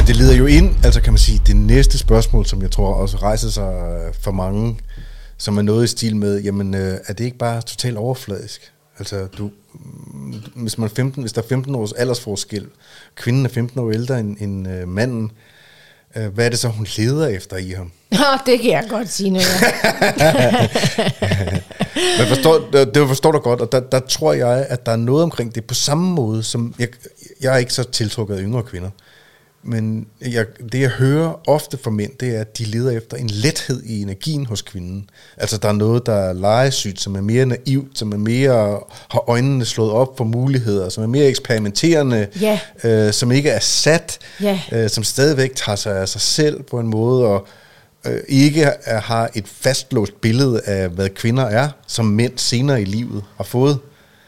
det leder jo ind, altså kan man sige, det næste spørgsmål, som jeg tror også rejser sig for mange, som er noget i stil med, jamen er det ikke bare totalt overfladisk? Altså hvis der er 15 års aldersforskel, kvinden er 15 år ældre end manden, hvad er det så, hun leder efter i ham? Det kan jeg godt sige noget. Men forstår du godt, og der tror jeg, at der er noget omkring det på samme måde, som jeg er ikke så tiltrukket af yngre kvinder. Men det jeg hører ofte fra mænd, det er, at de leder efter en lethed i energien hos kvinden. Altså der er noget, der er legesygt, som er mere naivt, som er mere har øjnene slået op for muligheder, som er mere eksperimenterende, som ikke er sat, som stadigvæk tager sig af sig selv på en måde, og ikke har et fastlåst billede af, hvad kvinder er, som mænd senere i livet har fået.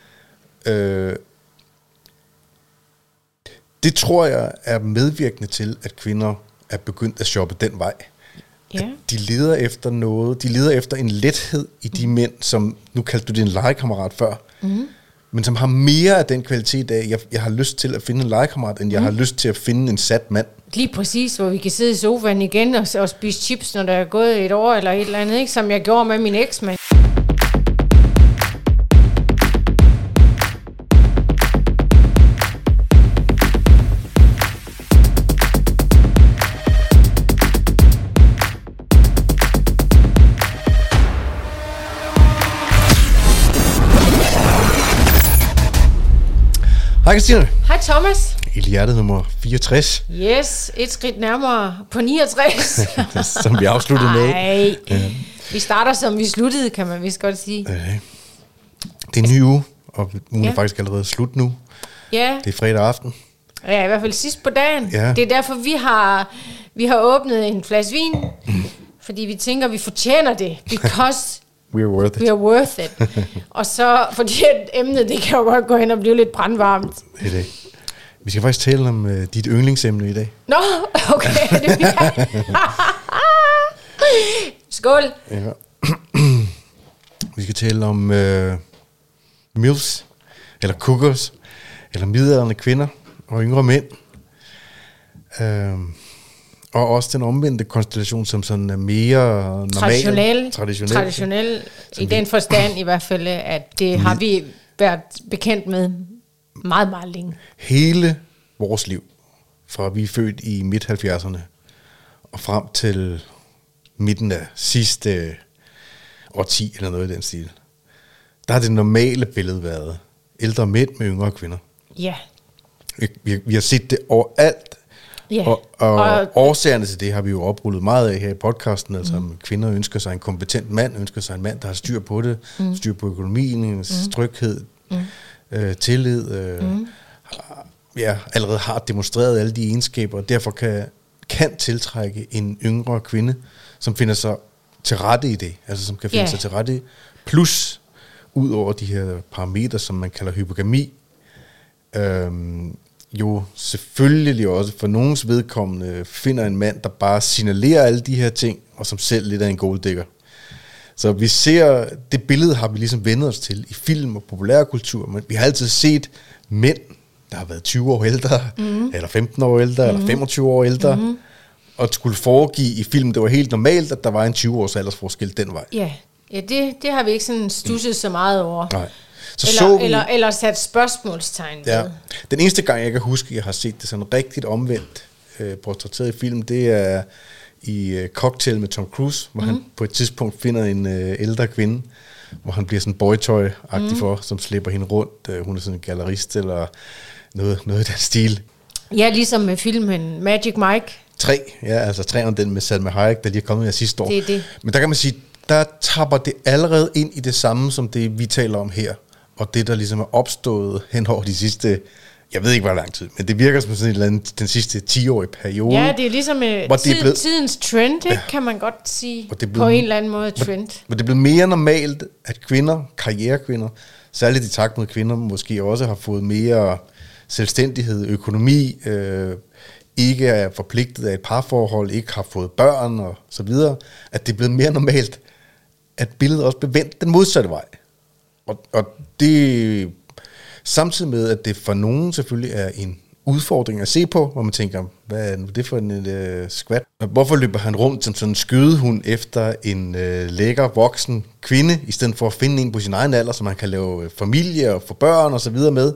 Det tror jeg er medvirkende til, at kvinder er begyndt at shoppe den vej. Ja. De leder efter noget, de leder efter en lethed i de mænd, som, nu kaldte du det en legekammerat før, men som har mere af den kvalitet af, jeg har lyst til at finde en legekammerat, end jeg har lyst til at finde en sat mand. Lige præcis, hvor vi kan sidde i sofaen igen og spise chips, når der er gået et år eller et eller andet, ikke? Som jeg gjorde med min eksmand. Hej Christine. Hej Thomas. I hjertet nummer 64. Yes, et skridt nærmere på 69. Som vi afsluttede med. Nej, vi starter som vi sluttede, kan man vist godt sige. Det er en ny uge, og ugen er faktisk allerede slut nu. Ja. Det er fredag aften. Ja, i hvert fald sidst på dagen. Ja. Det er derfor, vi har åbnet en flaske vin, fordi vi tænker, vi fortjener det, because we are worth it. Og så, fordi emnet, det kan jo godt gå hen og blive lidt brandvarmt. Det er det. Vi skal faktisk tale om dit yndlingsemne i dag. Nå, okay. Det bliver... Skål. Ja. Vi skal tale om MILFs, eller cookers, eller midaldrende kvinder og yngre mænd. Og også den omvendte konstellation, som sådan er mere normal. Traditionel i den forstand i hvert fald, at det har vi været bekendt med meget, meget længe. Hele vores liv, fra vi er født i midt-70'erne og frem til midten af sidste årti eller noget i den stil, der har det normale billede været ældre mænd med yngre kvinder. Ja. Vi har set det overalt. Ja. Og årsagerne til det har vi jo oprullet meget af her i podcasten. Altså kvinder ønsker sig en kompetent mand, ønsker sig en mand, der har styr på det, styr på økonomien, tryghed, tillid, allerede har demonstreret alle de egenskaber, og derfor kan tiltrække en yngre kvinde, som finder sig til rette i det, altså som kan finde sig til rette, plus ud over de her parametre, som man kalder hypogami, jo selvfølgelig også for nogens vedkommende finder en mand, der bare signalerer alle de her ting, og som selv lidt af en golddigger. Så vi ser, det billede har vi ligesom vendt os til i film og populærkultur, men vi har altid set mænd, der har været 20 år ældre, eller 15 år ældre, eller 25 år ældre, og skulle foregive i film, det var helt normalt, at der var en 20-års aldersforskel den vej. Ja, det har vi ikke sådan stusset så meget over. Nej. Eller sat spørgsmålstegn ved. Ja. Den eneste gang, jeg kan huske, at jeg har set det sådan rigtigt omvendt portrætteret i film, det er i Cocktail med Tom Cruise, hvor han på et tidspunkt finder en ældre kvinde, hvor han bliver sådan boytoy-agtig for, som slipper hende rundt. Hun er sådan en gallerist eller noget i den stil. Ja, ligesom med filmen Magic Mike. 3, ja, altså 3'eren, den med Salma Hayek, der lige er kommet her sidste år. Det er det. Men der kan man sige, der tapper det allerede ind i det samme, som det vi taler om her. Og det, der ligesom er opstået hen over de sidste, jeg ved ikke, hvor lang tid, men det virker som sådan et eller andet, den sidste 10-årige periode. Ja, det er ligesom tidens trend, ikke, kan man godt sige, på en eller anden måde trend. Men det er blevet mere normalt, at kvinder, karrierekvinder, særligt i takt med kvinder, måske også har fået mere selvstændighed, økonomi, ikke er forpligtet af et parforhold, ikke har fået børn og så videre, at det er blevet mere normalt, at billedet også bliver vendt den modsatte vej. Og det samtidig med, at det for nogen selvfølgelig er udfordring at se på, hvor man tænker, hvad er det for en skvat? Hvorfor løber han rundt som sådan en skydehund efter en lækker voksen kvinde, i stedet for at finde en på sin egen alder, så man kan lave familie og få børn og så videre med?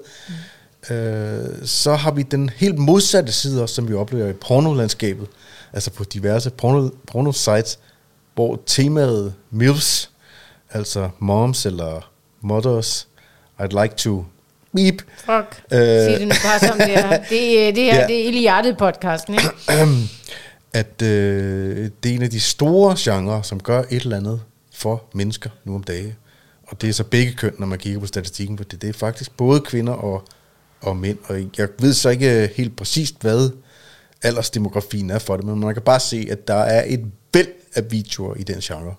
Så har vi den helt modsatte side, som vi oplever i pornolandskabet, altså på diverse porno-sites, hvor temaet MILFs, altså moms eller mothers, I'd like to beep. Fuck, sig det nu bare som det er. Det er Ilde Hjertet podcasten, ikke? At det er en af de store genrer, som gør et eller andet for mennesker nu om dagen. Og det er så begge køn, når man kigger på statistikken, for det er faktisk både kvinder og mænd. Og jeg ved så ikke helt præcist, hvad aldersdemografien er for det, men man kan bare se, at der er et væld af videoer i den genre.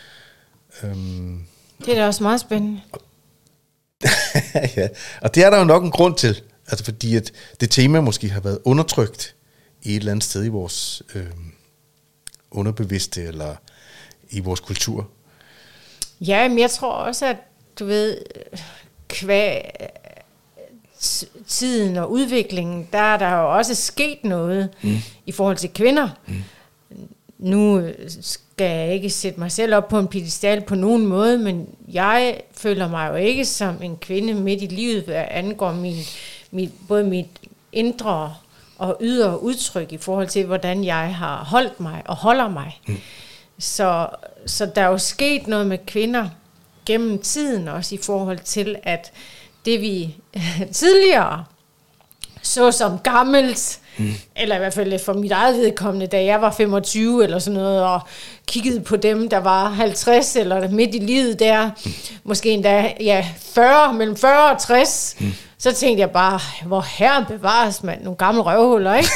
Det er da også meget spændende. Ja, og det er der jo nok en grund til, altså fordi at det tema måske har været undertrykt i et eller andet sted i vores underbevidste eller i vores kultur. Ja, men jeg tror også, at du ved, kvæg tiden og udviklingen, der er der jo også sket noget i forhold til kvinder. Nu skal jeg ikke sætte mig selv op på en piedestal på nogen måde, men jeg føler mig jo ikke som en kvinde midt i livet, hvad angår både mit indre og ydre udtryk i forhold til, hvordan jeg har holdt mig og holder mig. Så der er jo sket noget med kvinder gennem tiden, også i forhold til, at det vi tidligere så som gammelt, eller i hvert fald for mit eget vedkommende, da jeg var 25 eller sådan noget, og kiggede på dem, der var 50 eller midt i livet der, måske endda 40, mellem 40 og 60, så tænkte jeg bare, hvor herren bevares man, nogle gamle røvhuller, ikke?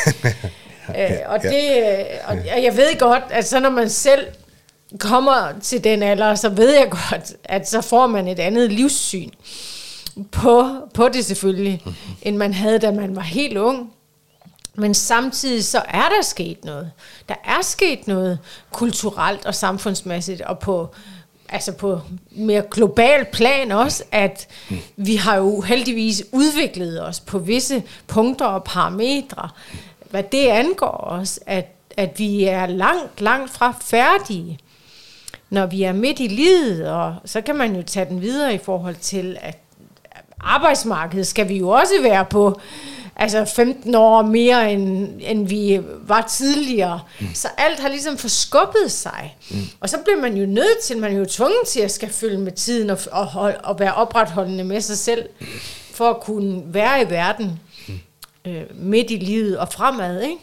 Og jeg ved godt, at så når man selv kommer til den alder, så ved jeg godt, at så får man et andet livssyn på det selvfølgelig, end man havde, da man var helt ung. Men samtidig så er der sket noget. Der er sket noget kulturelt og samfundsmæssigt, og på mere global plan også, at vi har jo heldigvis udviklet os på visse punkter og parametre, hvad det angår os, at vi er langt fra færdige, når vi er midt i livet, og så kan man jo tage den videre i forhold til, at arbejdsmarkedet skal vi jo også være på, altså 15 år mere, end vi var tidligere. Så alt har ligesom forskubbet sig. Og så bliver man jo nødt til, man er jo tvunget til at skal følge med tiden og være opretholdende med sig selv, for at kunne være i verden midt i livet og fremad, ikke?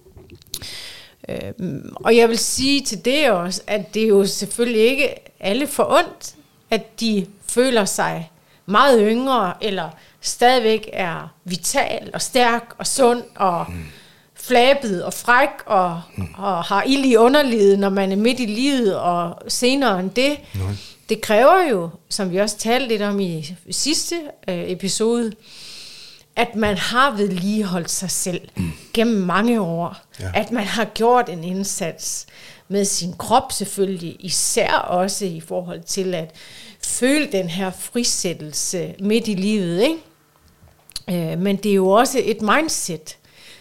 Og jeg vil sige til det også, at det er jo selvfølgelig ikke alle forundt, at de føler sig meget yngre, eller stadigvæk er vital og stærk og sund og flabet og fræk og har ild i underlivet, når man er midt i livet og senere end det. Det kræver jo, som vi også talte lidt om i sidste episode, at man har vedligeholdt sig selv gennem mange år. Ja. At man har gjort en indsats med sin krop selvfølgelig, især også i forhold til at føle den her frisættelse midt i livet, ikke? Men det er jo også et mindset.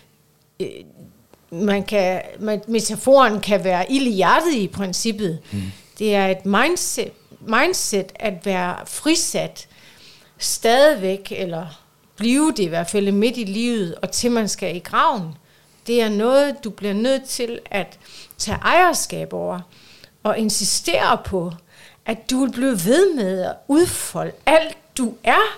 Metaforen kan være ild i hjertet i princippet. Det er et mindset at være frisat stadigvæk, eller blive det i hvert fald midt i livet, og til man skal i graven. Det er noget, du bliver nødt til at tage ejerskab over, og insistere på, at du vil blive ved med at udfolde alt du er,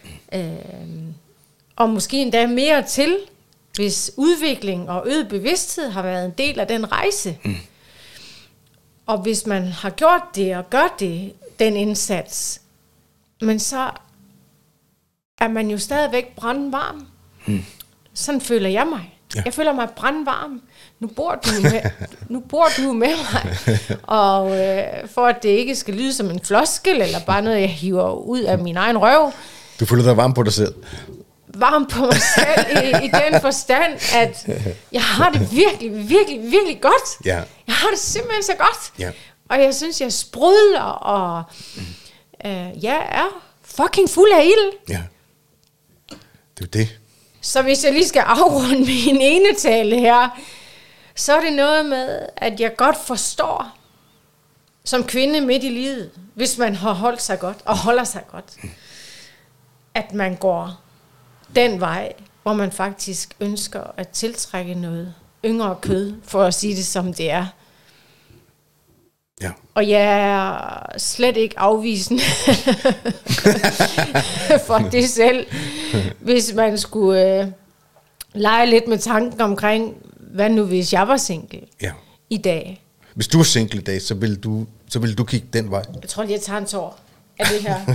og måske endda mere til, hvis udvikling og øget bevidsthed har været en del af den rejse. Og hvis man har gjort det og gør det, den indsats, men så er man jo stadigvæk brandvarm. Sådan føler jeg mig. Ja. Jeg føler mig brandvarm. Nu bor du med mig. Og for at det ikke skal lyde som en floskel, eller bare noget, jeg hiver ud af min egen røv. Du føler dig varm på dig selv? Varm på mig selv i den forstand, at jeg har det virkelig godt. Ja. Jeg har det simpelthen så godt. Ja. Og jeg synes, jeg sprudler, og jeg er fucking fuld af ild. Ja. Det er jo det. Så hvis jeg lige skal afrunde min ene tale her, så er det noget med, at jeg godt forstår, som kvinde midt i livet, hvis man har holdt sig godt, og holder sig godt, at man går den vej, hvor man faktisk ønsker at tiltrække noget yngre kød, for at sige det som det er. Ja. Og jeg er slet ikke afvisende for det selv, hvis man skulle lege lidt med tanken omkring, hvad nu hvis jeg var single i dag. Hvis du er single i dag, så vil du kigge den vej. Jeg tror lige, jeg tager en tår af det her.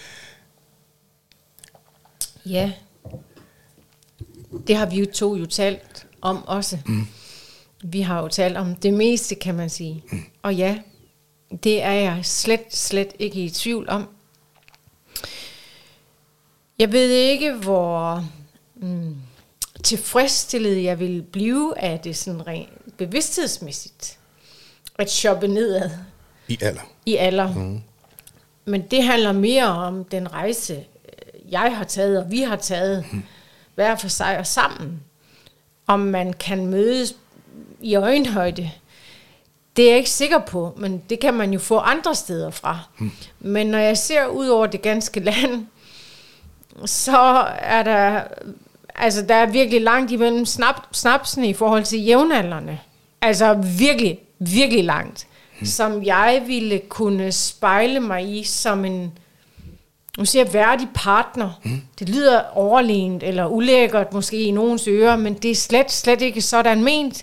Ja, det har vi jo to talt om også. Vi har jo talt om det meste, kan man sige. Og ja, det er jeg slet ikke i tvivl om. Jeg ved ikke, hvor tilfredsstillet jeg vil blive af det sådan rent bevidsthedsmæssigt. At shoppe nedad. I alder. Men det handler mere om den rejse, jeg har taget, og vi har taget, hver for sig og sammen. Om man kan mødes i øjenhøjde, det er jeg ikke sikker på, men det kan man jo få andre steder fra. Men når jeg ser ud over det ganske land, så er der, altså der er virkelig langt imellem snapsene i forhold til jævnaldrende. Altså virkelig, virkelig langt. Som jeg ville kunne spejle mig i som en, nu siger jeg, værdig partner. Det lyder overlegent eller ulækkert måske i nogens ører, men det er slet ikke sådan ment.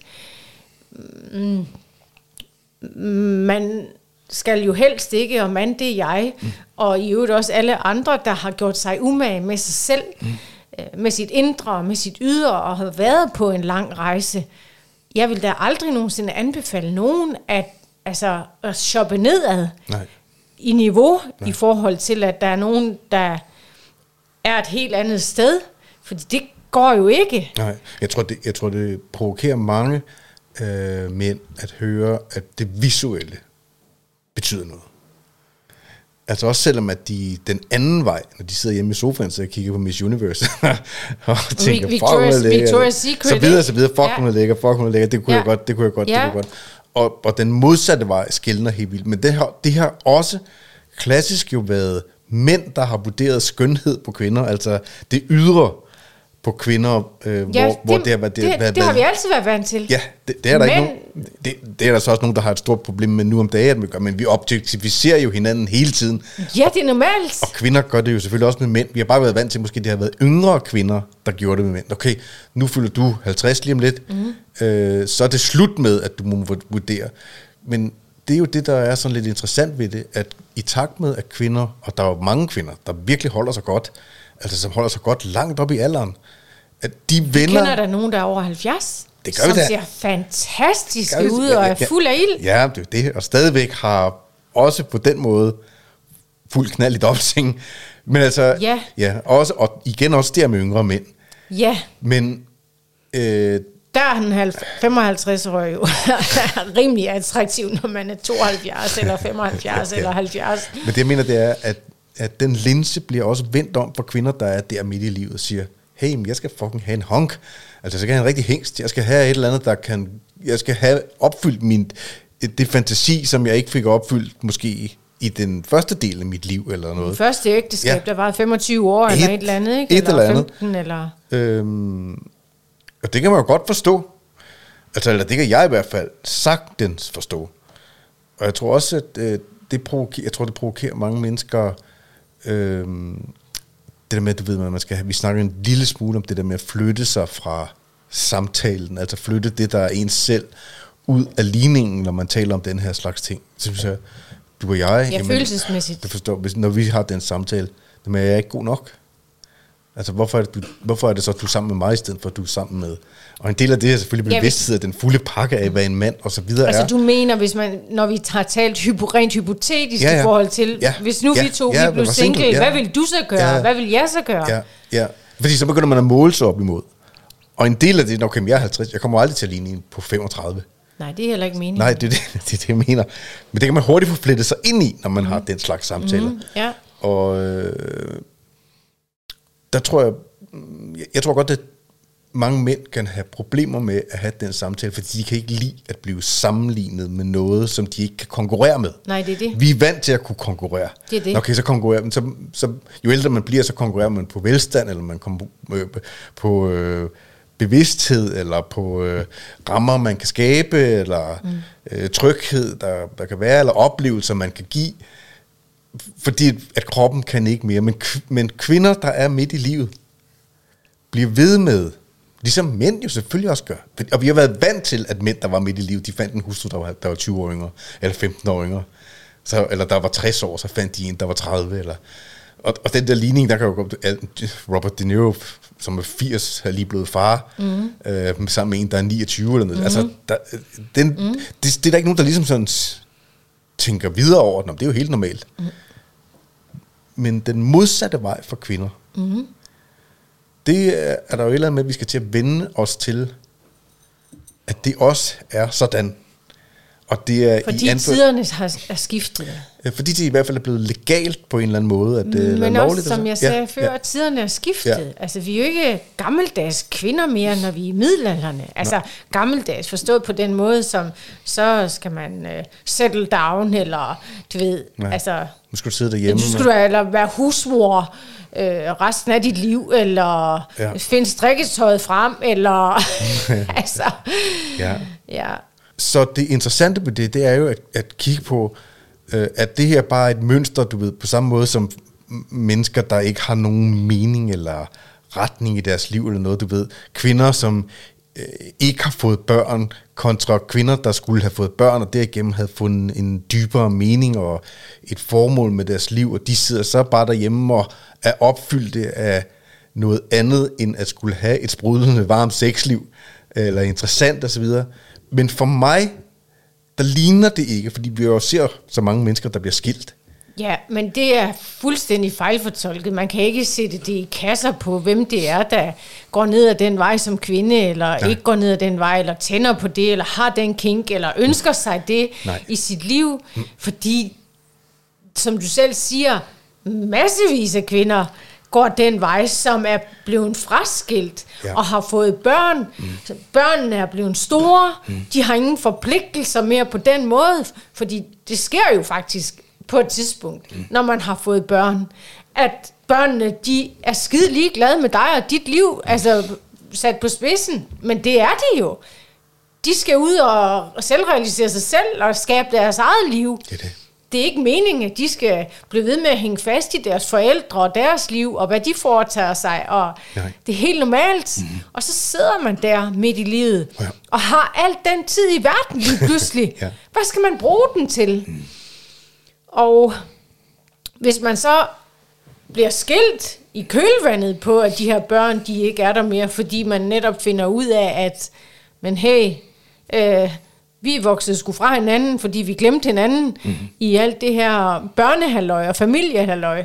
Man skal jo helst ikke, og man, det er jeg, og i øvrigt også alle andre, der har gjort sig umage med sig selv, med sit indre, med sit ydre, og har været på en lang rejse. Jeg vil da aldrig nogensinde anbefale nogen at shoppe nedad i niveau, i forhold til, at der er nogen, der er et helt andet sted, fordi det går jo ikke. Nej, jeg tror det provokerer mange mænd at høre, at det visuelle betyder noget. Altså også selvom at de den anden vej, når de sidder hjemme i sofaen, så kigger på Miss Universe og tænker, Victoria's Secret, så videre, fuck hun er lækker, det kunne jeg godt. Og den modsatte vej skiller helt vildt. Men det har også klassisk jo været mænd, der har vurderet skønhed på kvinder, altså det ydre på kvinder, hvor det har været... Det har vi altid været vant til. Ja, det er der ikke nogen... Det er der så også nogen, der har et stort problem med nu om dagen, men vi objektiviserer jo hinanden hele tiden. Ja, det er normalt. Og kvinder gør det jo selvfølgelig også med mænd. Vi har bare været vant til, måske det har været yngre kvinder, der gjorde det med mænd. Okay, nu fylder du 50 lige om lidt, så er det slut med, at du må vurdere. Men det er jo det, der er sådan lidt interessant ved det, at i takt med, at kvinder, og der er jo mange kvinder, der virkelig holder sig godt, altså som holder sig godt langt op i alderen, at de venner... Kender der nogen, der er over 70? Det gør vi da. Som ser fantastisk ud og er fuld af ild. Ja, det er det, og stadigvæk har også på den måde fuld knald i dobbeltseng. Men altså, også, og igen også der med yngre mænd. Ja. Men... der er den 55-årige jo rimelig attraktiv, når man er 72 eller 75 eller 70. Men det jeg mener, det er, at den linse bliver også vendt om for kvinder, der er der midt i livet og siger, hey, men jeg skal fucking have en honk. Altså, jeg skal have en rigtig hængst. Jeg skal have et eller andet, jeg skal have opfyldt det fantasi, som jeg ikke fik opfyldt måske i den første del af mit liv, eller noget. Første ægteskab, der var 25 år, eller et eller andet, ikke? Eller 15, eller... Og det kan man jo godt forstå. Altså, eller det kan jeg i hvert fald sagtens forstå. Og jeg tror også, at det provokerer mange mennesker... det der med, du ved, man skal have, vi snakker en lille smule om det der med at flytte sig fra samtalen, altså flytte det, der er ens selv, ud af ligningen, når man taler om den her slags ting. Så synes jeg, du og jeg... Ja, følelsesmæssigt. Du forstår, når vi har den samtale, men er jeg ikke god nok? Altså, hvorfor er det så, at du er sammen med mig, i stedet for, at du er sammen med... Og en del af det er selvfølgelig bevidsthed af den fulde pakke af, hvad en mand og så videre altså, du mener, hvis man, når vi har talt rent hypotetisk i forhold til, hvis nu vi to blev single, hvad vil du så gøre? Hvad vil jeg så gøre? Ja. Fordi så begynder man at måle sig op imod. Og en del af det, okay, jeg er 50, jeg kommer aldrig til at ligne en på 35. Nej, det er heller ikke meningen. Nej, det er det, jeg mener. Men det kan man hurtigt få flettet sig ind i, når man har den slags samtaler. Ja. Og der tror jeg tror godt, mange mænd kan have problemer med at have den samtale, fordi de kan ikke lide at blive sammenlignet med noget, som de ikke kan konkurrere med. Nej, det er det. Vi er vant til at kunne konkurrere. Det er det. Okay, så konkurrerer man. Så jo ældre man bliver, så konkurrerer man på velstand, eller man kommer på bevidsthed, eller på rammer, man kan skabe, eller tryghed, der kan være, eller oplevelser, man kan give. Fordi at kroppen kan ikke mere. Men kvinder, der er midt i livet, bliver ved med, ligesom mænd jo selvfølgelig også gør. Og vi har været vant til, at mænd, der var midt i livet, de fandt en hustru, der var 20 år yngre, eller 15 år yngre. Eller der var 60 år, så fandt de en, der var 30. Eller, og den der ligning, der kan jo gå Robert De Niro, som er 80, er lige blevet far, sammen med en, der er 29 eller noget. Altså, det er der ikke nogen, der ligesom sådan tænker videre over. Nå, det er jo helt normalt. Men den modsatte vej for kvinder, det er der jo et eller andet med, at vi skal til at vende os til, at det også er sådan. Og det er fordi tiderne er skiftet. Fordi det i hvert fald er blevet legalt på en eller anden måde. At det men er også, lovligt, som jeg sagde før, at tiderne er skiftet. Ja. Altså, vi er jo ikke gammeldags kvinder mere, når vi er middelalderne. Altså, gammeldags forstået på den måde, som så skal man settle down, eller du ved, altså... Nu skal du sidde derhjemme. Du skal eller være husmor resten af dit liv, eller finde strikketøjet frem, eller... altså... Ja. Så det interessante ved det er jo at kigge på, at det her bare er et mønster, du ved, på samme måde som mennesker, der ikke har nogen mening eller retning i deres liv eller noget, du ved. Kvinder, som ikke har fået børn, kontra kvinder, der skulle have fået børn, og derigennem havde fundet en dybere mening og et formål med deres liv, og de sidder så bare derhjemme og er opfyldte af noget andet, end at skulle have et sprudlende varmt sexliv, eller interessant osv. Men for mig, der ligner det ikke, fordi vi jo ser så mange mennesker, der bliver skilt. Ja, men det er fuldstændig fejlfortolket. Man kan ikke sætte det i kasser på, hvem det er, der går ned ad den vej som kvinde, eller ikke går ned ad den vej, eller tænder på det, eller har den kink, eller ønsker sig det i sit liv. Fordi, som du selv siger, massevis af kvinder går den vej, som er blevet fraskilt og har fået børn. Så børnene er blevet store. De har ingen forpligtelser mere på den måde, fordi det sker jo faktisk på et tidspunkt, når man har fået børn, at børnene, de er skide ligeglade med dig og dit liv, altså sat på spidsen. Men det er de jo. De skal ud og selvrealisere sig selv og skabe deres eget liv. Det er ikke meningen, at de skal blive ved med at hænge fast i deres forældre og deres liv, og hvad de foretager sig, og det er helt normalt. Og så sidder man der midt i livet, og har alt den tid i verden lige pludselig. Hvad skal man bruge den til? Og hvis man så bliver skilt i kølvandet på, at de her børn, de ikke er der mere, fordi man netop finder ud af, at men hey, vi voksede sgu fra hinanden, fordi vi glemte hinanden i alt det her børnehalløj og familiehalløj.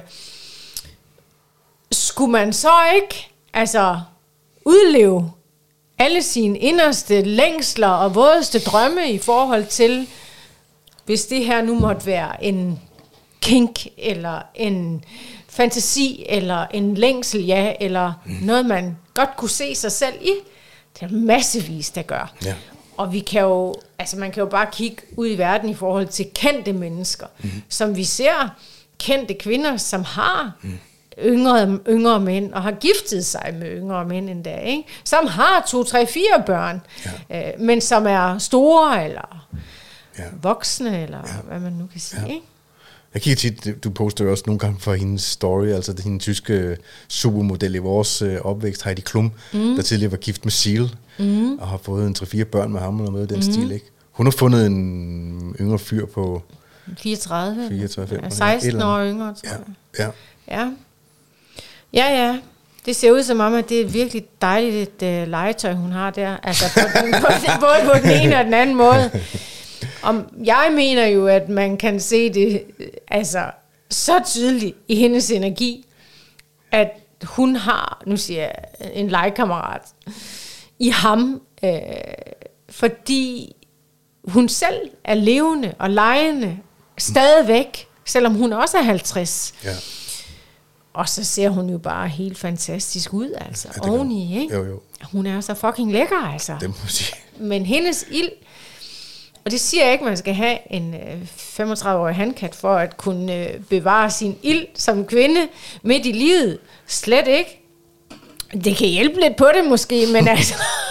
Skulle man så ikke udleve alle sine inderste længsler og vådeste drømme i forhold til, hvis det her nu måtte være en kink, eller en fantasi, eller en længsel, eller noget, man godt kunne se sig selv i? Det er massevis, der gør. Ja. Og vi kan jo, man kan jo bare kigge ud i verden i forhold til kendte mennesker, som vi ser kendte kvinder, som har yngre mænd, og har giftet sig med yngre mænd endda, ikke? Som har 2, 3, 4 børn, men som er store, eller voksne, eller hvad man nu kan sige, ikke? Jeg kigger tit, du poster jo også nogle gange for hendes story, altså hende tyske supermodel i vores opvækst, Heidi Klum, der tidligere var gift med Seal, og har fået en 3-4 børn med ham, eller noget i den stil, ikke? Hun har fundet en yngre fyr på 34, 35, 16 år yngre, tror jeg. Ja. Det ser ud som om, at det er virkelig dejligt et legetøj, hun har der. Altså både på den ene og den anden måde. Jeg mener jo, at man kan se det så tydeligt i hendes energi, at hun har, nu siger jeg, en legekammerat i ham, fordi hun selv er levende og legende stadigvæk, selvom hun også er 50. Ja. Og så ser hun jo bare helt fantastisk ud, altså, oveni, ikke? Jo. Hun er så fucking lækker, altså. Det må jeg sige. Men hendes ild, og det siger jeg ikke, man skal have en 35-årig handkat for at kunne bevare sin ild som kvinde midt i livet. Slet ikke. Det kan hjælpe lidt på det måske, men altså...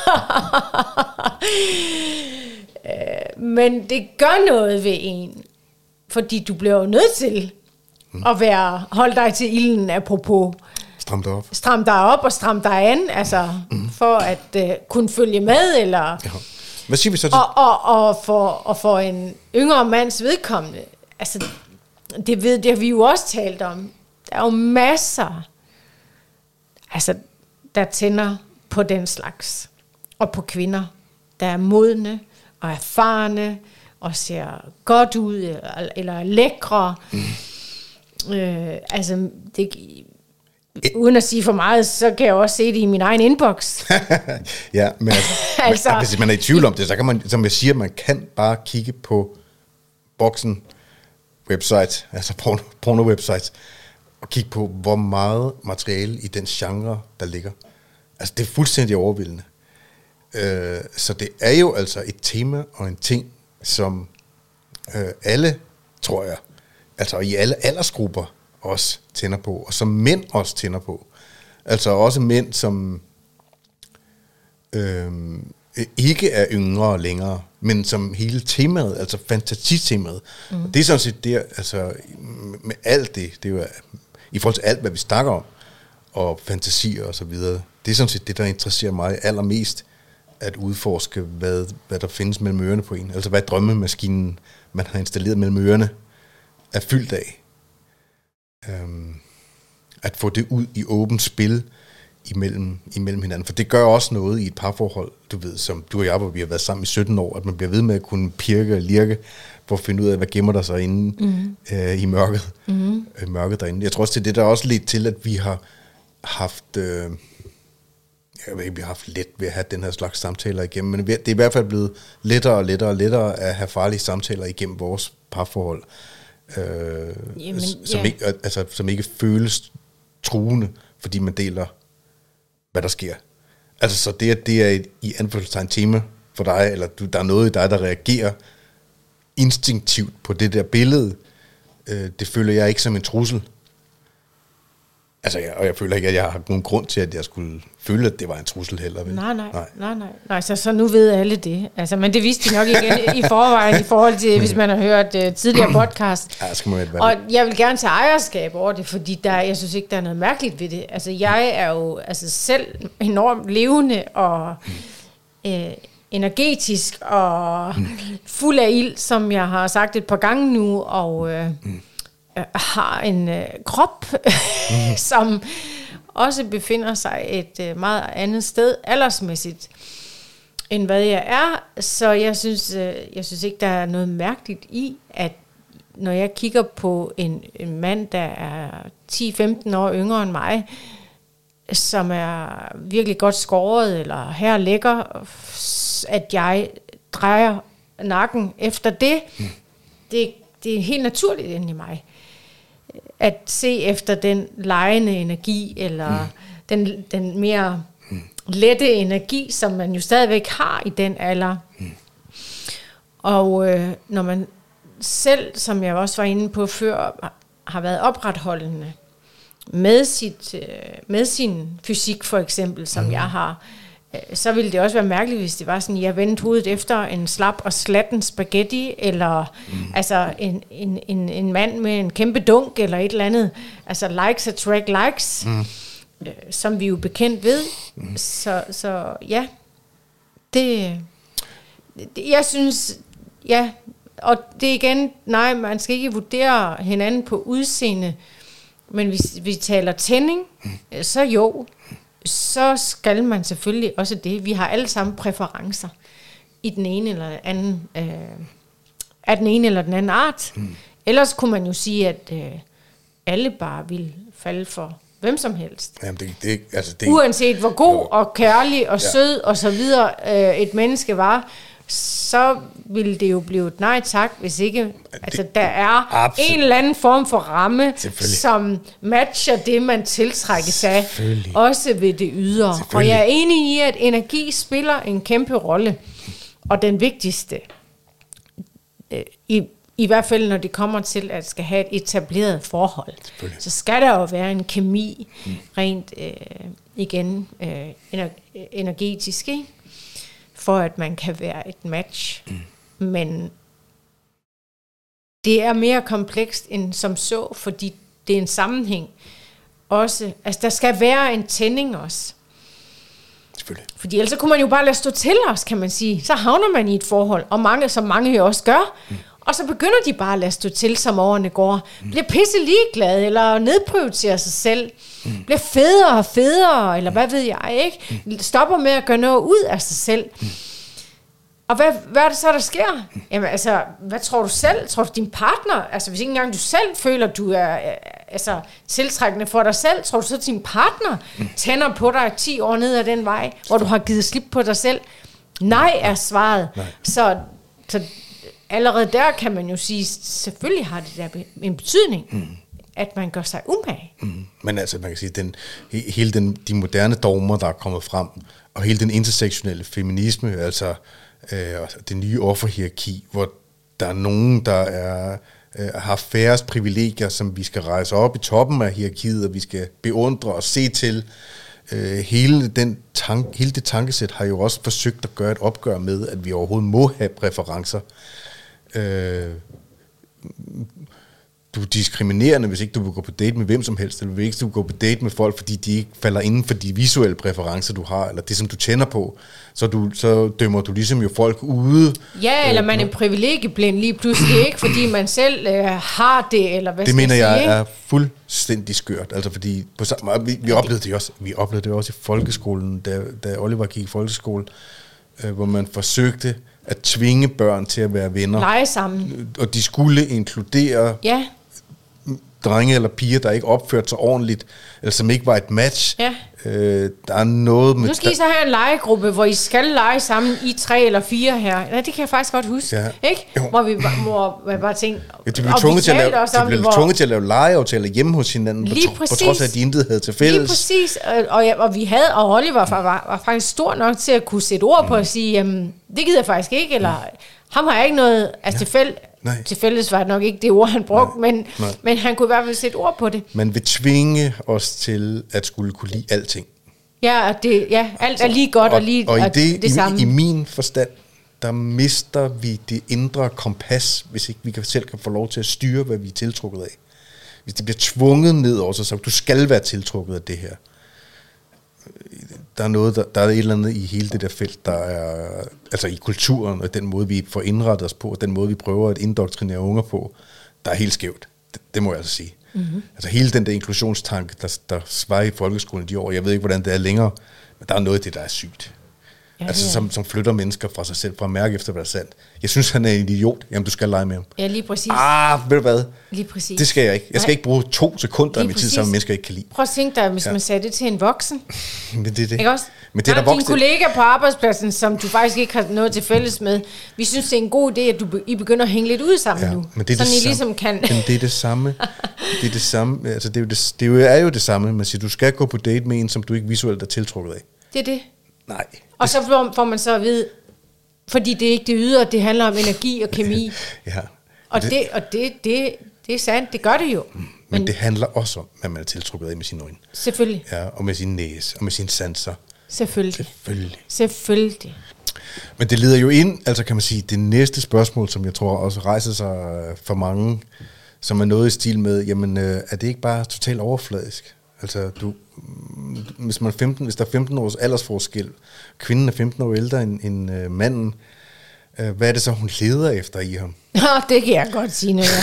men det gør noget ved en, fordi du bliver jo nødt til at holde dig til ilden, apropos. Stram dig op. Stram dig op og stram dig an, altså, for at kunne følge med, eller... Ja. Hvad siger vi så til? Og for en yngre mands vedkommende, altså, det har vi jo også talt om. Der er jo masser, altså, der tænder på den slags. Og på kvinder, der er modne og erfarne, og ser godt ud, eller er lækre. Altså, uden at sige for meget, så kan jeg også se det i min egen inbox. Ja, men altså, hvis man er i tvivl om det, så kan man, som jeg siger, man kan bare kigge på Boxen website, altså porno-websites, og kigge på, hvor meget materiale i den genre, der ligger. Altså, det er fuldstændig overvældende. Så det er jo altså et tema og en ting, som alle, tror jeg, altså i alle aldersgrupper også tænder på, og som mænd også tænder på. Altså også mænd, som ikke er yngre længere, men som hele temaet, altså fantasitemaet. Og det er sådan set det, altså med alt det er jo i forhold til alt, hvad vi snakker om, og fantasier og så videre. Det er sådan set det, der interesserer mig allermest, at udforske, hvad der findes mellem ørerne på en. Altså hvad drømmemaskinen, man har installeret mellem ørerne, er fyldt af. At få det ud i åbent spil imellem hinanden. For det gør også noget i et parforhold, du ved, som du og jeg, hvor vi har været sammen i 17 år, at man bliver ved med at kunne pirke og lirke, for at finde ud af, hvad gemmer der sig inde i mørket. Mørket derinde. Jeg tror også, det er det, der også ledt til, at vi har haft... vi har haft let ved at have den her slags samtaler igennem, men det er i hvert fald blevet lettere at have farlige samtaler igennem vores parforhold, som ikke føles truende, fordi man deler, hvad der sker. Altså, så det er i anførselstegn tema for dig, eller der er noget i dig, der reagerer instinktivt på det der billede, det føler jeg ikke som en trussel. Altså, og jeg føler ikke, at jeg har nogen grund til, at jeg skulle føle, at det var en trussel heller. Nej, så nu ved alle det. Altså, men det vidste de nok igen i forvejen, i forhold til, hvis man har hørt tidligere podcast. Ja, skal man og jeg vil gerne tage ejerskab over det, fordi jeg synes ikke, der er noget mærkeligt ved det. Altså, jeg er jo selv enormt levende og energetisk og fuld af ild, som jeg har sagt et par gange nu, og... har en krop, som også befinder sig et meget andet sted aldersmæssigt, end hvad jeg er. Så jeg synes ikke, der er noget mærkeligt i, at når jeg kigger på en mand, der er 10-15 år yngre end mig, som er virkelig godt skåret, eller her lækker, at jeg drejer nakken efter det, det er helt naturligt inde i mig. At se efter den legende energi, eller den mere lette energi, som man jo stadigvæk har i den alder. Og når man selv, som jeg også var inde på før, har været opretholdende med sin fysik for eksempel, som jeg har, så ville det også være mærkeligt, hvis det var sådan, jeg vendte hovedet efter en slap og slatten spaghetti, eller altså en mand med en kæmpe dunk, eller et eller andet. Altså likes attract likes, som vi jo bekendt ved. Så ja, det jeg synes, ja, og det igen, nej, man skal ikke vurdere hinanden på udseende, men hvis vi taler tænding, så jo, så skal man selvfølgelig også det. Vi har alle sammen præferencer i den ene eller anden, af den ene eller den anden art. Ellers kunne man jo sige, at alle bare vil falde for hvem som helst. Jamen det uanset hvor god og kærlig og sød og så videre et menneske var, så vil det jo blive et nej tak, hvis ikke altså, der er absolut en eller anden form for ramme, som matcher det, man tiltrækkes af, også ved det ydre. Og jeg er enig i, at energi spiller en kæmpe rolle, og den vigtigste, i hvert fald når det kommer til, at skal have et etableret forhold, så skal der jo være en kemi, rent energetisk, ikke? For at man kan være et match. Men det er mere komplekst end som så, fordi det er en sammenhæng også. Altså, der skal være en tænding også. Selvfølgelig. Fordi ellers kunne man jo bare lade stå til os, kan man sige. Så havner man i et forhold, og som mange jo også gør. Og så begynder de bare at lade stå til, som årene går. Bliver pisse ligeglade, eller nedprioriterer sig selv. Bliver federe og federe, eller hvad ved jeg, ikke? Stopper med at gøre noget ud af sig selv. Og hvad er det så, der sker? Jamen altså, hvad tror du selv? Tror du din partner? Altså, hvis ikke engang du selv føler, du er tiltrækkende for dig selv, tror du så, at din partner tænder på dig 10 år ned ad den vej, hvor du har givet slip på dig selv? Nej, er svaret. Nej. Så allerede der kan man jo sige, selvfølgelig har det der en betydning, at man gør sig umage. Men altså, man kan sige, de moderne dogmer, der er kommet frem, og hele den intersektionelle feminisme, altså det nye offerhierarki, hvor der er nogen, der har færrest privilegier, som vi skal rejse op i toppen af hierarkiet, og vi skal beundre og se til. Hele det tankesæt har jo også forsøgt at gøre et opgør med, at vi overhovedet må have præferencer. Du er diskriminerende, hvis ikke du vil gå på date med hvem som helst, eller hvis ikke du vil gå på date med folk, fordi de ikke falder inden for de visuelle præferencer, du har, eller det, som du tænder på, så dømmer du ligesom jo folk ude. Ja, eller man er privilegieblind lige pludselig, ikke fordi man selv har det, eller hvad det skal mener jeg sige, er fuldstændig skørt, altså fordi vi oplevede det også i folkeskolen, da Oliver gik i folkeskole, hvor man forsøgte at tvinge børn til at være venner. Lege sammen. Og de skulle inkludere drenge eller piger, der ikke opførte sig ordentligt, eller som ikke var et match. Ja. Der er noget med... Nu skal I så have en legegruppe, hvor I skal lege sammen i 3 eller 4 her. Ja, det kan jeg faktisk godt huske. Ja. Ikke? Hvor vi bare tænkte... Ja, de blev tvunget til at lave legeaftaler hjemme hos hinanden, på trods af, at de intet havde til fælles. Lige præcis. Og Oliver var faktisk stor nok til at kunne sætte ord på og sige, jamen, det gider jeg faktisk ikke, eller ham har jeg ikke noget... Altså til fælles var det nok ikke det ord, han brugte, men han kunne i hvert fald sætte ord på det. Man vil tvinge os til at skulle kunne lide alting. Ja, alt er lige godt og lige og det samme. I min forstand, der mister vi det indre kompas, hvis ikke vi selv kan få lov til at styre, hvad vi er tiltrukket af. Hvis det bliver tvunget ned over sig, så du skal være tiltrukket af det her. Der er et eller andet i hele det der felt, der er, altså i kulturen, og den måde, vi får indrettet os på, og den måde, vi prøver at indoktrinere unger på, der er helt skævt. Det må jeg altså sige. Mm-hmm. Altså hele den der inklusionstanke, der var i folkeskolen de år, jeg ved ikke, hvordan det er længere, men der er noget af det, der er sygt. Ja, altså som flytter mennesker fra sig selv, fra at mærke efter, hvad der er sandt. Jeg synes, han er en idiot. Jamen, du skal lege med ham. Ja, lige præcis. Ved du hvad? Lige præcis. Det skal jeg ikke. Jeg skal ikke bruge 2 sekunder af min tid sammen med mennesker, jeg ikke kan lide. Prøv at tænke dig, hvis man sagde det til en voksen. Men det er det. Ikke også? Men det er der din kollega på arbejdspladsen, som du faktisk ikke har noget til fælles med. Vi synes, det er en god idé, at I begynder at hænge lidt ud sammen nu. Men det er sådan det I ligesom kan. Men det er det samme. Det er det samme. Altså, det er jo det samme. Man siger, du skal gå på date med en, som du ikke visuelt er tiltrukket af. Det er det. Nej. Og så får man så at vide, fordi det er ikke det ydre, det handler om energi og kemi. Ja. Og det er sandt, det gør det jo. Men det handler også om, hvad man er tiltrukket af med sine øjne. Selvfølgelig. Ja, og med sin næse, og med sine sanser. Selvfølgelig. Men det leder jo ind, altså kan man sige, det næste spørgsmål, som jeg tror også rejser sig for mange, som er noget i stil med, jamen er det ikke bare totalt overfladisk? Altså hvis der er 15 års aldersforskel, kvinden er 15 år ældre end manden, hvad er det så, hun leder efter i ham? Det kan jeg godt sige noget.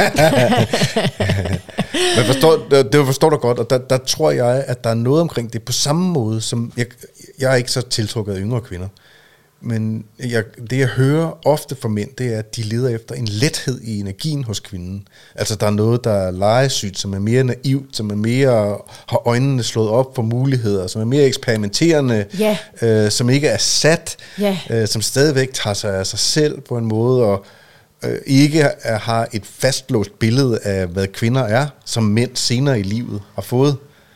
Men det forstår du godt, og der tror jeg, at der er noget omkring det på samme måde, som jeg er ikke så tiltrukket af yngre kvinder, Men det jeg hører ofte fra mænd, det er, at de leder efter en lethed i energien hos kvinden. Altså der er noget, der er legesygt, som er mere naivt, som er mere har øjnene slået op for muligheder, som er mere eksperimenterende, som ikke er sat, som stadigvæk tager sig af sig selv på en måde, og ikke har et fastlåst billede af, hvad kvinder er, som mænd senere i livet har fået.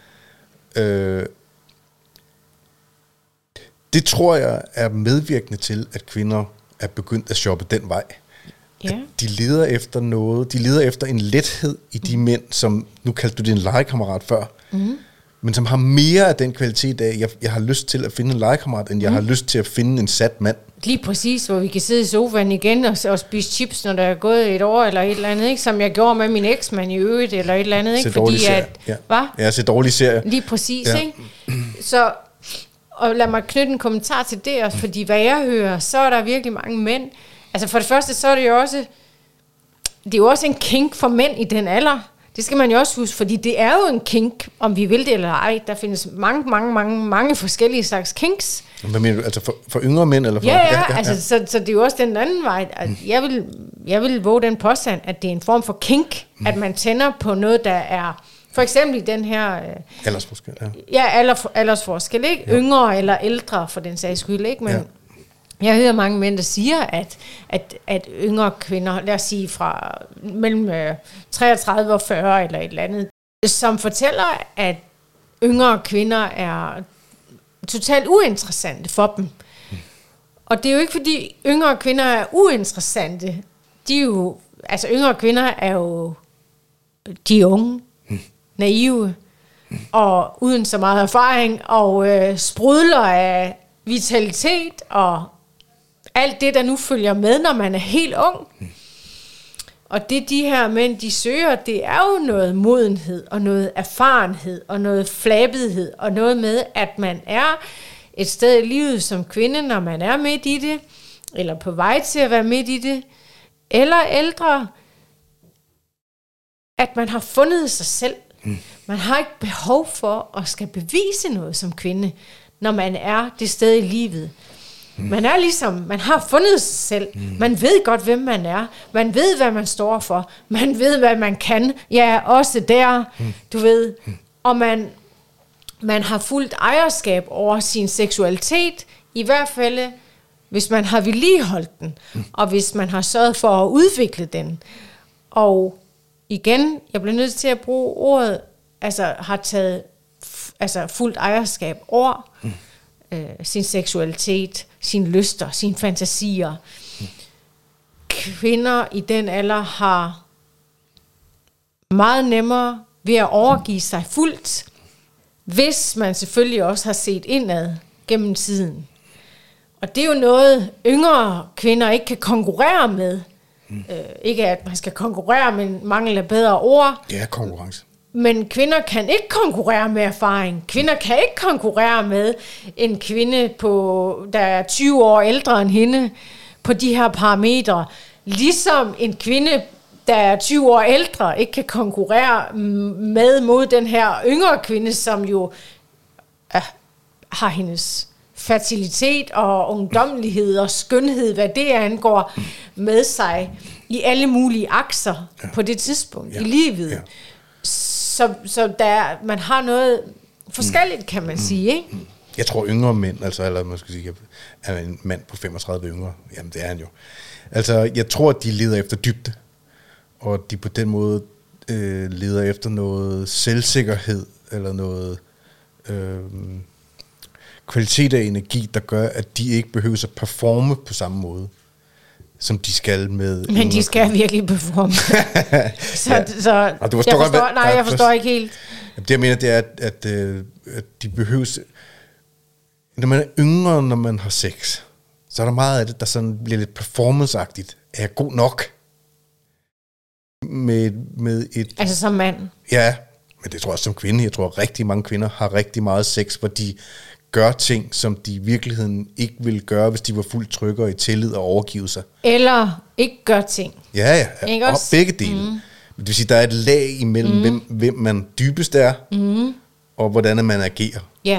Det tror jeg er medvirkende til, at kvinder er begyndt at shoppe den vej. Ja. At de leder efter noget, de leder efter en lethed i de mænd, som, nu kaldte du det en legekammerat før, men som har mere af den kvalitet af, jeg har lyst til at finde en legekammerat, end jeg har lyst til at finde en sat mand. Lige præcis, hvor vi kan sidde i sofaen igen og spise chips, når der er gået et år eller et eller andet, ikke? Som jeg gjorde med min eksmand i øvrigt, eller et eller andet, ikke? Fordi at, ja, så dårlig serie. Lige præcis, ikke? Så, og lad mig knytte en kommentar til det også, fordi hvad jeg hører, så er der virkelig mange mænd. Altså for det første, så er det jo også, en kink for mænd i den alder. Det skal man jo også huske, fordi det er jo en kink, om vi vil det eller ej. Der findes mange forskellige slags kinks. Hvad mener du? Altså for yngre mænd? Eller for, ja. Altså, så det er jo også den anden vej. Jeg vil våge den påstand, at det er en form for kink, at man tænder på noget, der er... For eksempel i den her... aldersforskel, aldersforskel, ikke? Ja. Yngre eller ældre, for den sags skyld, ikke? Men jeg hører mange mænd, der siger, at yngre kvinder, lad os sige fra mellem 33 og 40 eller et eller andet, som fortæller, at yngre kvinder er totalt uinteressante for dem. Og det er jo ikke, fordi yngre kvinder er uinteressante. De er jo... Altså, yngre kvinder er jo... De er unge, naive, og uden så meget erfaring, og sprudler af vitalitet, og alt det, der nu følger med, når man er helt ung. Og det de her mænd, de søger, det er jo noget modenhed, og noget erfarenhed, og noget flabethed, og noget med, at man er et sted i livet som kvinde, når man er midt i det, eller på vej til at være midt i det, eller ældre, at man har fundet sig selv. Man har ikke behov for at skal bevise noget som kvinde, når man er det sted i livet. Man er ligesom, man har fundet sig selv. Man ved godt, hvem man er. Man ved, hvad man står for. Man ved, hvad man kan. Ja, også der, du ved. Og man har fuldt ejerskab over sin seksualitet, i hvert fald, hvis man har vedligeholdt den, og hvis man har sørget for at udvikle den. Og igen, jeg bliver nødt til at bruge ordet, altså har taget fuldt ejerskab over sin seksualitet, sine lyster, sine fantasier. Kvinder i den alder har meget nemmere ved at overgive sig fuldt, hvis man selvfølgelig også har set indad gennem tiden. Og det er jo noget, yngre kvinder ikke kan konkurrere med. Ikke at man skal konkurrere, men mangel af bedre ord. Det er konkurrence. Men kvinder kan ikke konkurrere med erfaring. Kvinder kan ikke konkurrere med en kvinde, der er 20 år ældre end hende, på de her parametre. Ligesom en kvinde, der er 20 år ældre, ikke kan konkurrere mod den her yngre kvinde, som jo har hendes fertilitet og ungdommelighed og skønhed, hvad det angår, med sig i alle mulige akser på det tidspunkt i livet. Ja. Så man har noget forskelligt, kan man sige, ikke? Jeg tror yngre mænd, eller man skal sige, er en mand på 35 yngre, jamen det er han jo. Altså, jeg tror, at de leder efter dybde, og de på den måde leder efter noget selvsikkerhed, eller noget kvalitet af energi, der gør, at de ikke behøver at performe på samme måde, som de skal med... Men de skal virkelig performe. Så jeg forstår ikke helt. Det jeg mener, det er, at de behøver... Når man er yngre, når man har sex, så er der meget af det, der sådan bliver lidt performanceagtigt. Er jeg god nok? Med et... Altså som mand? Ja, men det tror jeg også som kvinde. Jeg tror, at rigtig mange kvinder har rigtig meget sex, hvor de gør ting, som de i virkeligheden ikke ville gøre, hvis de var fuldt tryggere i tillid og overgive sig. Eller ikke gør ting. Ja, og begge dele. Det vil sige, der er et lag imellem, hvem man dybest er, og hvordan man agerer. Ja.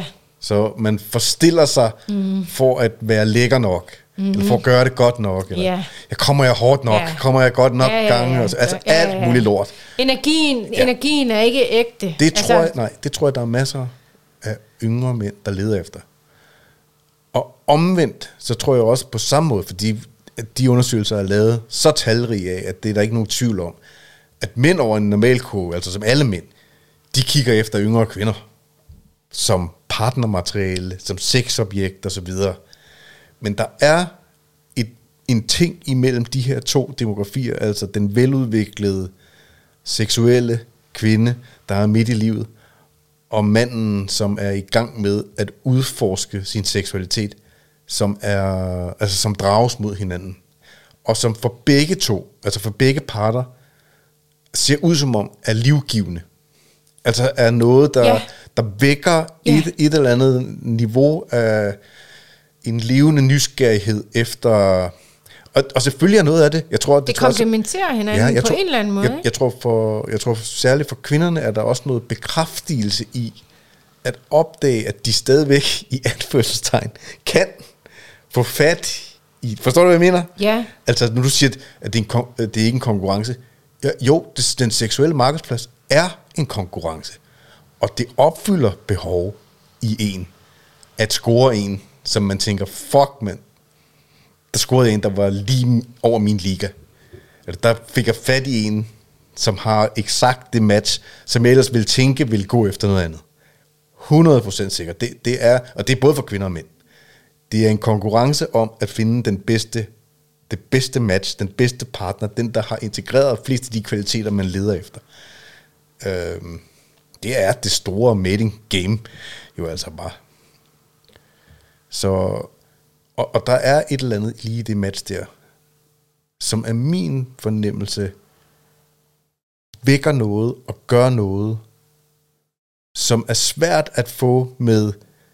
Så man forstiller sig for at være lækker nok, eller for at gøre det godt nok, eller kommer jeg hårdt nok, kommer jeg godt nok gange, altså alt muligt lort. Energien er ikke ægte. Det tror jeg, der er masser af yngre mænd, der leder efter. Og omvendt, så tror jeg også på samme måde, fordi de undersøgelser er lavet så talrige af, at det er der ikke nogen tvivl om, at mænd over en normalkurve, altså som alle mænd, de kigger efter yngre kvinder, som partnermateriale, som sexobjekt og så videre. Men der er en ting imellem de her to demografier, altså den veludviklede seksuelle kvinde, der er midt i livet, og manden, som er i gang med at udforske sin seksualitet, som drages mod hinanden, og som for begge to, altså for begge parter, ser ud som om er livgivende. Altså er noget, der vækker et eller andet niveau af en levende nysgerrighed efter. Og selvfølgelig er noget af det. Jeg tror, det komplementerer hinanden på en eller anden måde. Jeg tror særligt for kvinderne er der også noget bekræftelse i at opdage, at de stadigvæk i anførselstegn kan få fat i. Forstår du, hvad jeg mener? Ja. Altså, når du siger, at det er ikke en konkurrence. Jo, den seksuelle markedsplads er en konkurrence. Og det opfylder behov i en. At score en, som man tænker, fuck mand, der scorede en, der var lige over min liga. Eller der fik jeg fat i en, som har eksakt det match, som jeg ellers ville tænke, ville gå efter noget andet. 100% sikkert. Det er både for kvinder og mænd. Det er en konkurrence om at finde det bedste match, den bedste partner, den, der har integreret flest af de kvaliteter, man leder efter. Det er det store mating game, jo altså bare. Så, og der er et eller andet lige i det match der, som er min fornemmelse, vækker noget og gør noget, som er svært at få med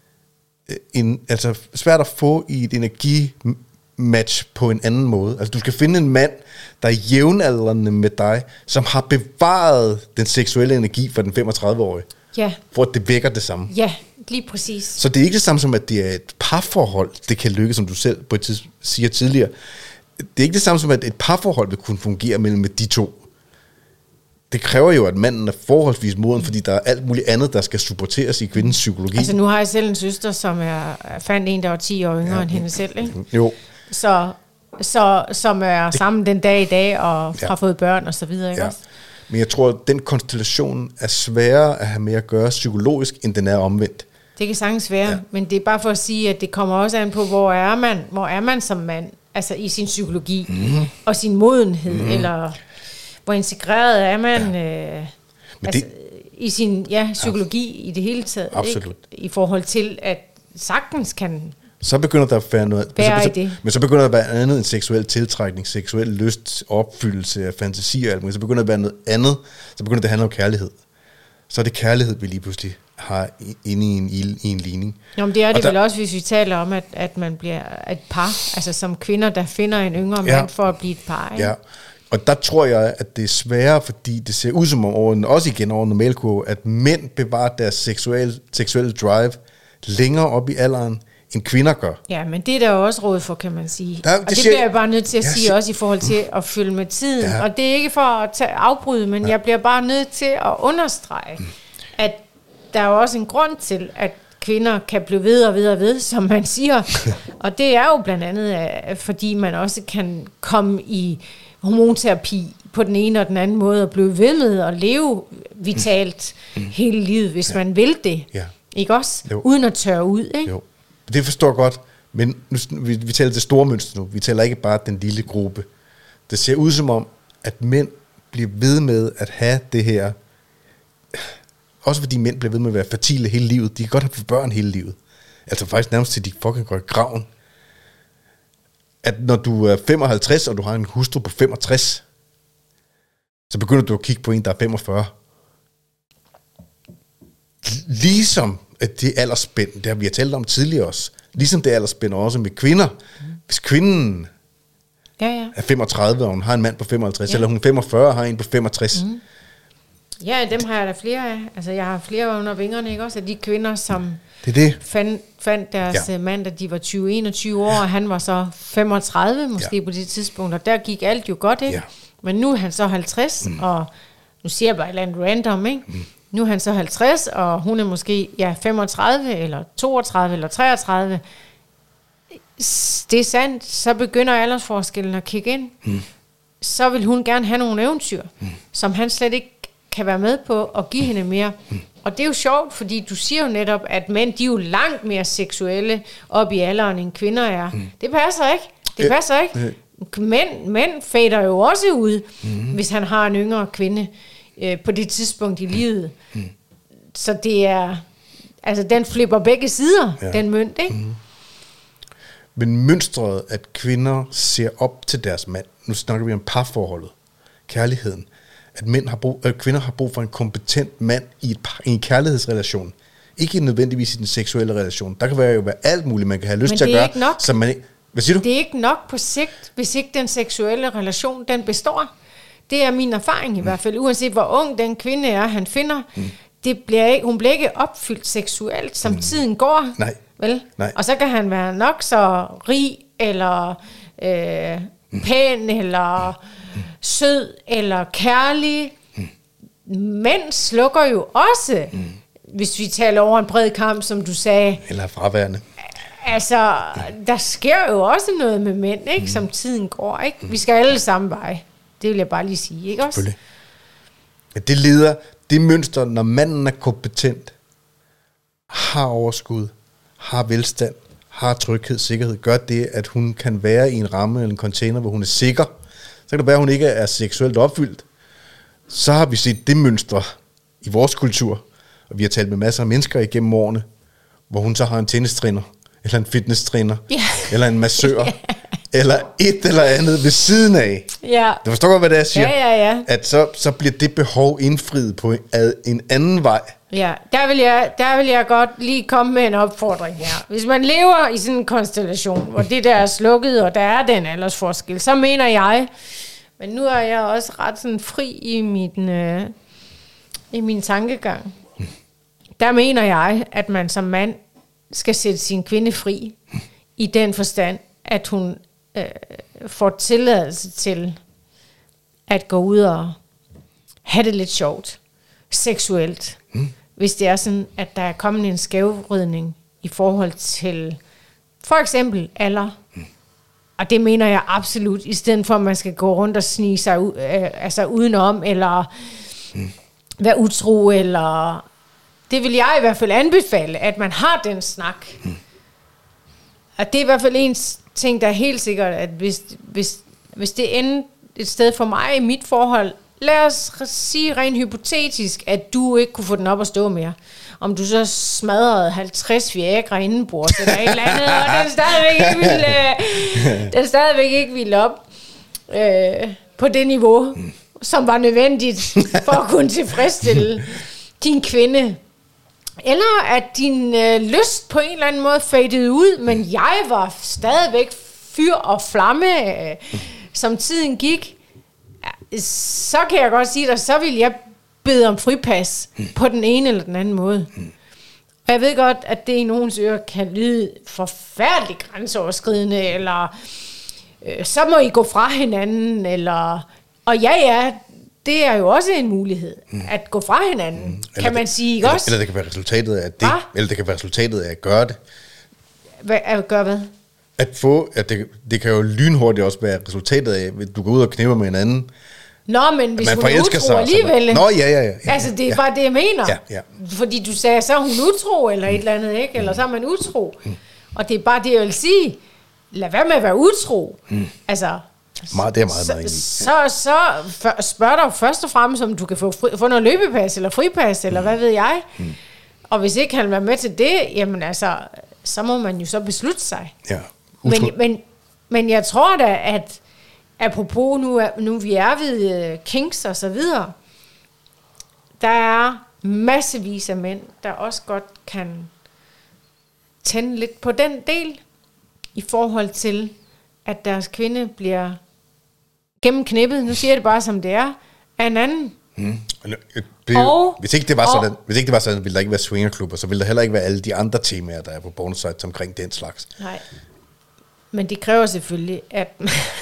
svært at få i et energimatch på en anden måde. Altså du skal finde en mand, der er jævnaldrende med dig, som har bevaret den seksuelle energi for den 35-årige. Ja. For at det vækker det samme. Ja, lige præcis. Så det er ikke det samme som, at det er et parforhold, det kan lykkes, som du selv på et siger tidligere. Det er ikke det samme som, at et parforhold vil kunne fungere mellem de to. Det kræver jo, at manden er forholdsvis moden, fordi der er alt muligt andet, der skal supporteres i kvindens psykologi. Altså nu har jeg selv en søster, som fandt en, der var 10 år yngre end hende selv, ikke? Jo. Så som er sammen den dag i dag, og har fået børn og så videre, ikke også? Men jeg tror, at den konstellation er sværere at have med at gøre psykologisk, end den er omvendt. Det kan sagtens være, men det er bare for at sige, at det kommer også an på, hvor er man som mand, altså i sin psykologi, og sin modenhed, eller hvor integreret er man i sin psykologi i det hele taget. Absolut. Ikke? I forhold til, at sagtens kan så begynder der at være noget, men så begynder der at være andet end seksuel tiltrækning, seksuel lyst, opfyldelse af fantasi og alt muligt. Så begynder der at være noget andet, så begynder det at handle om kærlighed. Så er det kærlighed, vi lige pludselig har inde i en ligning. Nå, men det er det vel også, hvis vi taler om, at man bliver et par, altså som kvinder, der finder en yngre mand for at blive et par. Ikke? Ja, og der tror jeg, at det er sværere, fordi det ser ud som om, også igen over normalkurve, at mænd bevarer deres seksuelle drive længere op i alderen, end kvinder gør. Ja, men det er der jo også råd for, kan man sige. Og det bliver jeg bare nødt til at sige også i forhold til at følge med tiden. Ja. Og det er ikke for at afbryde, men jeg bliver bare nødt til at understrege, at der er jo også en grund til, at kvinder kan blive ved og ved og ved, som man siger. Og det er jo blandt andet, fordi man også kan komme i hormonterapi på den ene og den anden måde, og blive ved med at leve vitalt hele livet, hvis man vil det. Ja. Ikke også? Jo. Uden at tørre ud, ikke? Jo. Det forstår jeg godt, men nu, vi taler det store mønster nu. Vi taler ikke bare den lille gruppe. Det ser ud som om, at mænd bliver ved med at have det her. Også fordi mænd bliver ved med at være fertile hele livet. De kan godt have børn hele livet. Altså faktisk nærmest til de fucking går i graven. At når du er 55, og du har en hustru på 65, så begynder du at kigge på en, der er 45. Ligesom at det aldersspænd, det har vi talt om tidligere også, ligesom det aldersspænd også med kvinder. Hvis kvinden er 35, og hun har en mand på 55, eller hun er 45 og har en på 65, Ja, dem har jeg da flere af. Altså, jeg har flere under vingerne, ikke også? Af de kvinder, som fandt deres mand, da de var 20-21 år, og han var så 35 måske på det tidspunkt, og der gik alt jo godt, ikke? Ja. Men nu er han så 50, og nu siger jeg bare et eller andet random, ikke? Nu er han så 50, og hun er måske 35, eller 32, eller 33. Det er sandt, så begynder aldersforskellen at kigge ind. Så vil hun gerne have nogle eventyr, som han slet ikke kan være med på at give hende mere. Og det er jo sjovt, fordi du siger jo netop, at mænd, de er jo langt mere seksuelle op i alderen, end kvinder er. Det passer ikke. Det passer ikke. Mænd fader jo også ud, hvis han har en yngre kvinde på det tidspunkt i livet. Så det er, altså den flipper begge sider, den mønt, ikke? Men mønstret, at kvinder ser op til deres mand, nu snakker vi om parforholdet, kærligheden, at kvinder har brug for en kompetent mand i en kærlighedsrelation. Ikke nødvendigvis i den seksuelle relation. Der kan være alt muligt, man kan have lyst til at gøre. Men det er ikke nok. Som man, hvad siger du? Det er ikke nok på sigt, hvis ikke den seksuelle relation, den består. Det er min erfaring i hvert fald. Uanset hvor ung den kvinde er, han finder, hun bliver ikke opfyldt seksuelt, som tiden går. Nej. Vel? Nej. Og så kan han være nok så rig, eller pæn, eller sød, eller kærlig. Mænd slukker jo også, hvis vi taler over en bred kamp, som du sagde. Eller fraværende. Altså, der sker jo også noget med mænd, ikke, som tiden går, ikke? Vi skal alle samme veje. Det vil jeg bare lige sige, ikke også? Selvfølgelig. Ja, det leder, det mønster, når manden er kompetent, har overskud, har velstand, har tryghed, sikkerhed, gør det, at hun kan være i en ramme eller en container, hvor hun er sikker. Så kan det være, at hun ikke er seksuelt opfyldt. Så har vi set det mønster i vores kultur, og vi har talt med masser af mennesker igennem årene, hvor hun så har en tennistræner, eller en fitnesstræner, eller en massør, eller et eller andet ved siden af. Ja. Du forstår godt, hvad det er, jeg siger? Ja. At så bliver det behov indfriet på en anden vej. Ja, der vil jeg godt lige komme med en opfordring her. Hvis man lever i sådan en konstellation, hvor det der er slukket, og der er den aldersforskel, så mener jeg, men nu er jeg også ret sådan fri i min tankegang. Der mener jeg, at man som mand skal sætte sin kvinde fri i den forstand, at hun får tilladelse til at gå ud og have det lidt sjovt, seksuelt. Hvis det er sådan, at der er kommet en skævvridning i forhold til for eksempel alder. Og det mener jeg absolut, i stedet for at man skal gå rundt og snige sig udenom, eller være utro, eller... Det vil jeg i hvert fald anbefale, at man har den snak. Og det er i hvert fald en ting, der er helt sikkert, at hvis det ender et sted for mig i mit forhold, lad os sige rent hypotetisk, at du ikke kunne få den op at stå mere. Om du så smadrede 50 Viagra indenbords eller et eller andet, og den stadigvæk ikke ville op på det niveau, som var nødvendigt for at kunne tilfredsstille din kvinde. Eller at din lyst på en eller anden måde fadede ud, men jeg var stadigvæk fyr og flamme, som tiden gik. Så kan jeg godt sige dig, så vil jeg bede om fripas på den ene eller den anden måde. Og jeg ved godt, at det i nogens ører kan lyde forfærdeligt grænseoverskridende, eller så må I gå fra hinanden, eller... Og ja, det er jo også en mulighed, at gå fra hinanden, kan man sige, ikke også? Eller det kan være resultatet af det, eller det kan være resultatet af at gøre det. At gøre hvad? Det kan jo lynhurtigt også være resultatet af, at du går ud og knæver med hinanden. Nå, men hvis hun er utro alligevel. Nå, ja. Altså, det er bare det, jeg mener. Ja. Fordi du sagde, så er hun utro, eller et eller andet, ikke? Eller så er man utro. Og det er bare det, jeg vil sige. Lad være med at være utro. Altså... Det er meget enig. Så spørg dig først og fremmest, om du kan få noget løbepas, eller fripas, eller hvad ved jeg. Og hvis ikke han vil være med til det, jamen altså, så må man jo så beslutte sig. Ja. Men jeg tror da, at apropos nu vi er ved kinks og så videre, der er massevis af mænd, der også godt kan tænde lidt på den del, i forhold til, at deres kvinde bliver gennemknippet, nu siger jeg det bare som det er, af en anden. Hvis ikke det var sådan, ville der ikke være swingerklubber, så ville der heller ikke være alle de andre temaer, der er på bonussites omkring den slags. Nej, men det kræver selvfølgelig, at...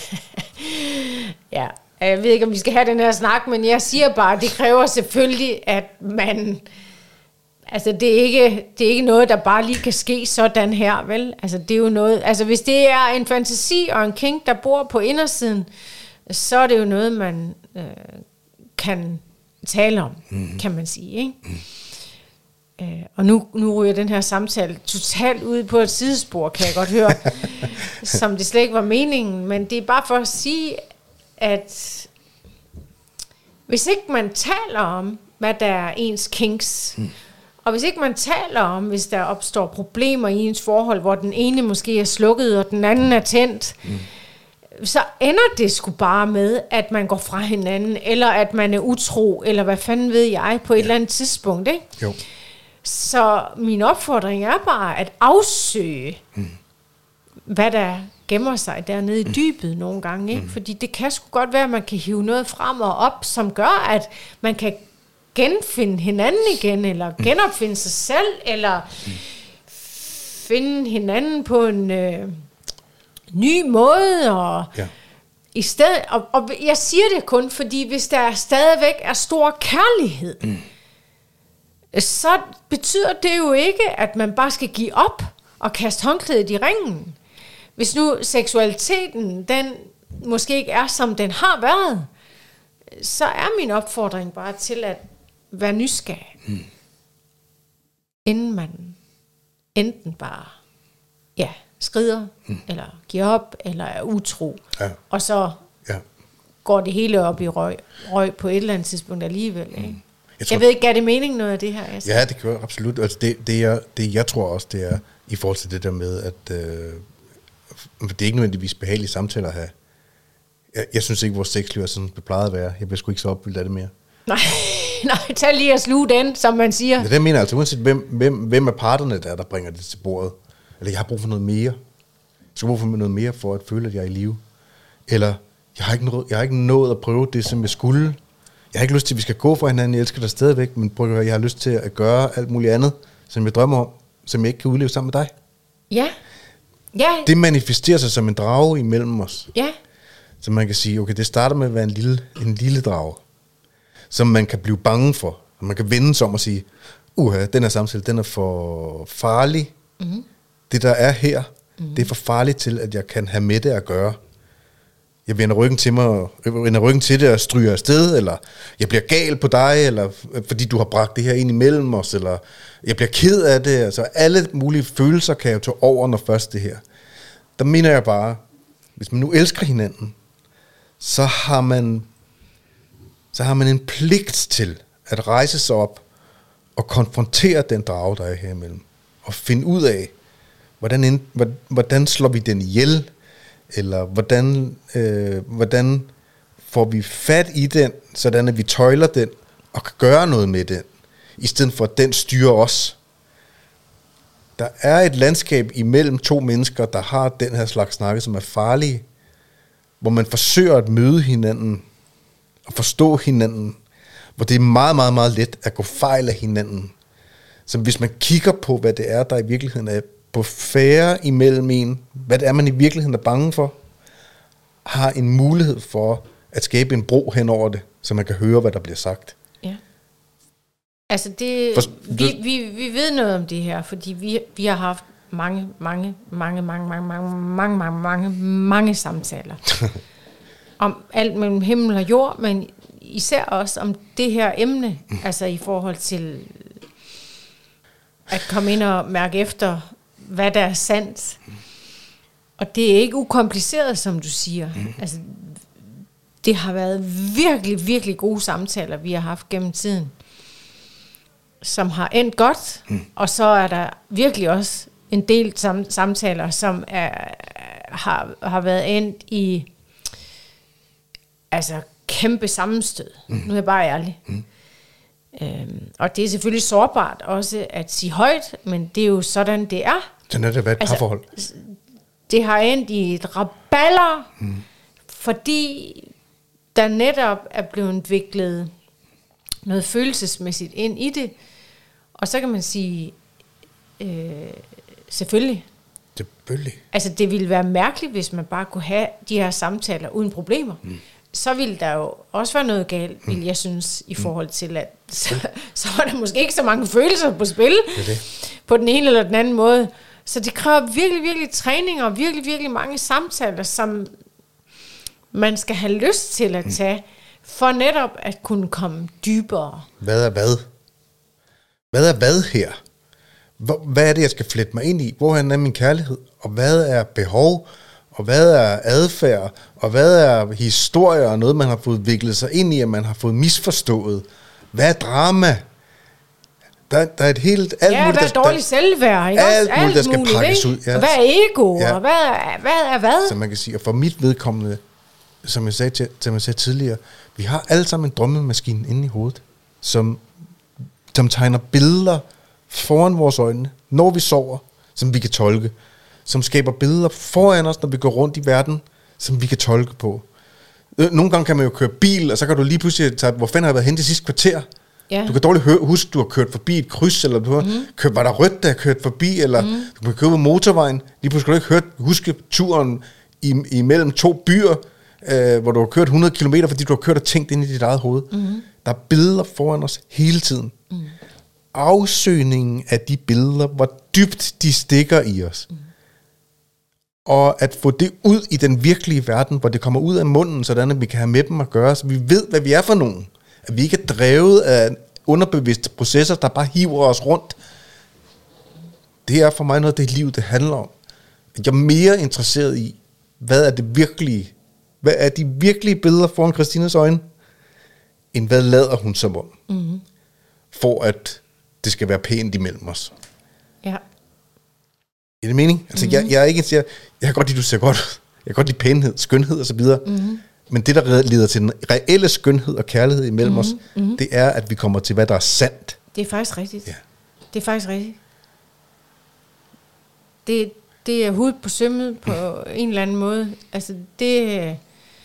ja, jeg ved ikke, om vi skal have den her snak, men jeg siger bare, det kræver selvfølgelig, at man... Altså, det er ikke noget, der bare lige kan ske sådan her, vel? Altså, det er jo noget... Altså, hvis det er en fantasi og en kink, der bor på indersiden, så er det jo noget, man kan tale om, kan man sige, ikke? Og nu ryger den her samtale totalt ud på et sidespor, kan jeg godt høre, som det slet ikke var meningen, men det er bare for at sige, at hvis ikke man taler om, hvad der er ens kinks, og hvis ikke man taler om, hvis der opstår problemer i ens forhold, hvor den ene måske er slukket, og den anden er tændt, så ender det sgu bare med, at man går fra hinanden, eller at man er utro, eller hvad fanden ved jeg, på et eller andet tidspunkt, ikke? Jo. Så min opfordring er bare at afsøge, hvad der gemmer sig dernede i dybet nogle gange, ikke? Fordi det kan sgu godt være, at man kan hive noget frem og op, som gør, at man kan genfinde hinanden igen, eller genopfinde sig selv, eller finde hinanden på en ny måde, og i stedet, og jeg siger det kun, fordi hvis der stadigvæk er stor kærlighed, så betyder det jo ikke, at man bare skal give op og kaste håndklædet i ringen. Hvis nu seksualiteten, den måske ikke er, som den har været, så er min opfordring bare til at være nysgerrig. Inden man enten bare skrider, eller giver op, eller er utro. Ja. Og så går det hele op i røg på et eller andet tidspunkt alligevel. Ikke? Jeg ved ikke, gav det mening noget af det her? Altså? Ja, det gør absolut. Altså jeg tror også, det er i forhold til det der med, at det er ikke nødvendigvis behagelige samtaler at have. Jeg synes ikke, vores sexliv er sådan, det plejede at være. Jeg bliver sgu ikke så opfyldt af det mere. Nej, tag lige at sluge den, som man siger. Ja, det mener jeg altså, uanset hvem af parterne der bringer det til bordet. Eller jeg har brug for noget mere. Jeg skal brug for noget mere for at føle, at jeg er i live. Eller jeg har ikke nået at prøve det, som jeg skulle. Jeg har ikke lyst til, at vi skal gå fra hinanden. Jeg elsker dig stadigvæk, men prøv at høre, jeg har lyst til at gøre alt muligt andet, som jeg drømmer om, som jeg ikke kan udleve sammen med dig. Ja. Det manifesterer sig som en drage imellem os. Ja. Så man kan sige, okay, det starter med at være en lille drage, som man kan blive bange for. Og man kan vende sig om og sige, den her samtale, den er for farlig. Det, der er her, det er for farligt til, at jeg kan have med det at gøre. Jeg vender ryggen til det og stryger afsted, eller jeg bliver gal på dig, eller fordi du har bragt det her ind imellem os, eller jeg bliver ked af det. Altså alle mulige følelser kan jeg jo tage over, når først det her. Der mener jeg bare, hvis man nu elsker hinanden, så har man en pligt til at rejse sig op og konfrontere den drage, der er her imellem, og finde ud af, hvordan slår vi den ihjel, eller hvordan får vi fat i den, sådan at vi tøjler den, og kan gøre noget med den, i stedet for at den styrer os. Der er et landskab imellem to mennesker, der har den her slags snakke, som er farlige, hvor man forsøger at møde hinanden, og forstå hinanden, hvor det er meget, meget, meget let at gå fejl af hinanden. Så hvis man kigger på, hvad det er, der i virkeligheden er på færre imellem en, hvad det er, man i virkeligheden er bange for, har en mulighed for at skabe en bro hen over det, så man kan høre, hvad der bliver sagt. Ja. Altså vi ved noget om det her, fordi vi har haft mange samtaler om alt mellem himmel og jord, men især også om det her emne, altså i forhold til at komme ind og mærke efter, hvad der er sandt. Og det er ikke ukompliceret, som du siger. Altså, det har været virkelig, virkelig gode samtaler, vi har haft gennem tiden, som har endt godt, og så er der virkelig også en del samtaler, som har været endt i altså kæmpe sammenstød. Nu er jeg bare ærlig. Og det er selvfølgelig sårbart også at sige højt, men det er jo sådan, det er. Sådan er det været et parforhold. Det har endt i et rabalder, fordi der netop er blevet viklet noget følelsesmæssigt ind i det. Og så kan man sige, selvfølgelig. Selvfølgelig. Altså det ville være mærkeligt, hvis man bare kunne have de her samtaler uden problemer. Så ville der jo også være noget galt, vil jeg synes, i forhold til, at så var der måske ikke så mange følelser på spil, på den ene eller den anden måde. Så det kræver virkelig, virkelig træning, og virkelig, virkelig mange samtaler, som man skal have lyst til at tage, for netop at kunne komme dybere. Hvad er hvad? Hvad er hvad her? Hvad er det, jeg skal flette mig ind i? Hvor er min kærlighed? Og hvad er behov? Og hvad er adfærd? Og hvad er historie og noget, man har fået viklet sig ind i, og man har fået misforstået? Hvad er drama? Der er et helt... Alt muligt, hvad er dårligt selvværd? Ikke? Alt muligt, der skal pakkes ud. Ja. Og hvad er ego? Ja. Og hvad er hvad? Så man kan sige, og for mit vedkommende, som jeg sagde tidligere, vi har alle sammen en drømmemaskine inde i hovedet, som tegner billeder foran vores øjne, når vi sover, som vi kan tolke, som skaber billeder foran os, når vi går rundt i verden, som vi kan tolke på. Nogle gange kan man jo køre bil, og så kan du lige pludselig tage, hvor fanden har jeg været hen det sidste kvarter? Ja. Du kan dårligt huske, du har kørt forbi et kryds, eller du har kørt, var der rødt, der har kørt forbi, eller du kan køre på motorvejen, lige pludselig kan du ikke huske turen imellem to byer, hvor du har kørt 100 km, fordi du har kørt og tænkt ind i dit eget hoved. Der er billeder foran os hele tiden. Afsøgningen af de billeder, hvor dybt de stikker i os. Og at få det ud i den virkelige verden, hvor det kommer ud af munden, sådan at vi kan have med dem at gøre, så vi ved, hvad vi er for nogen. At vi ikke er drevet af underbevidste processer, der bare hiver os rundt. Det er for mig noget af det liv, det handler om. Jeg er mere interesseret i, hvad er det virkelige? Hvad er de virkelige billeder foran Christines øjne? End hvad lader hun som om? For at det skal være pænt imellem os. Ja. Er det mening? Altså, jeg er ikke jeg kan godt lide, du ser godt. Jeg kan godt lide pænhed, skønhed og så videre. Men det, der leder til den reelle skønhed og kærlighed imellem os, det er, at vi kommer til, hvad der er sandt. Det er faktisk rigtigt. Ja. Det er faktisk rigtigt. Det er hovedet på sømmet på en eller anden måde. Altså, der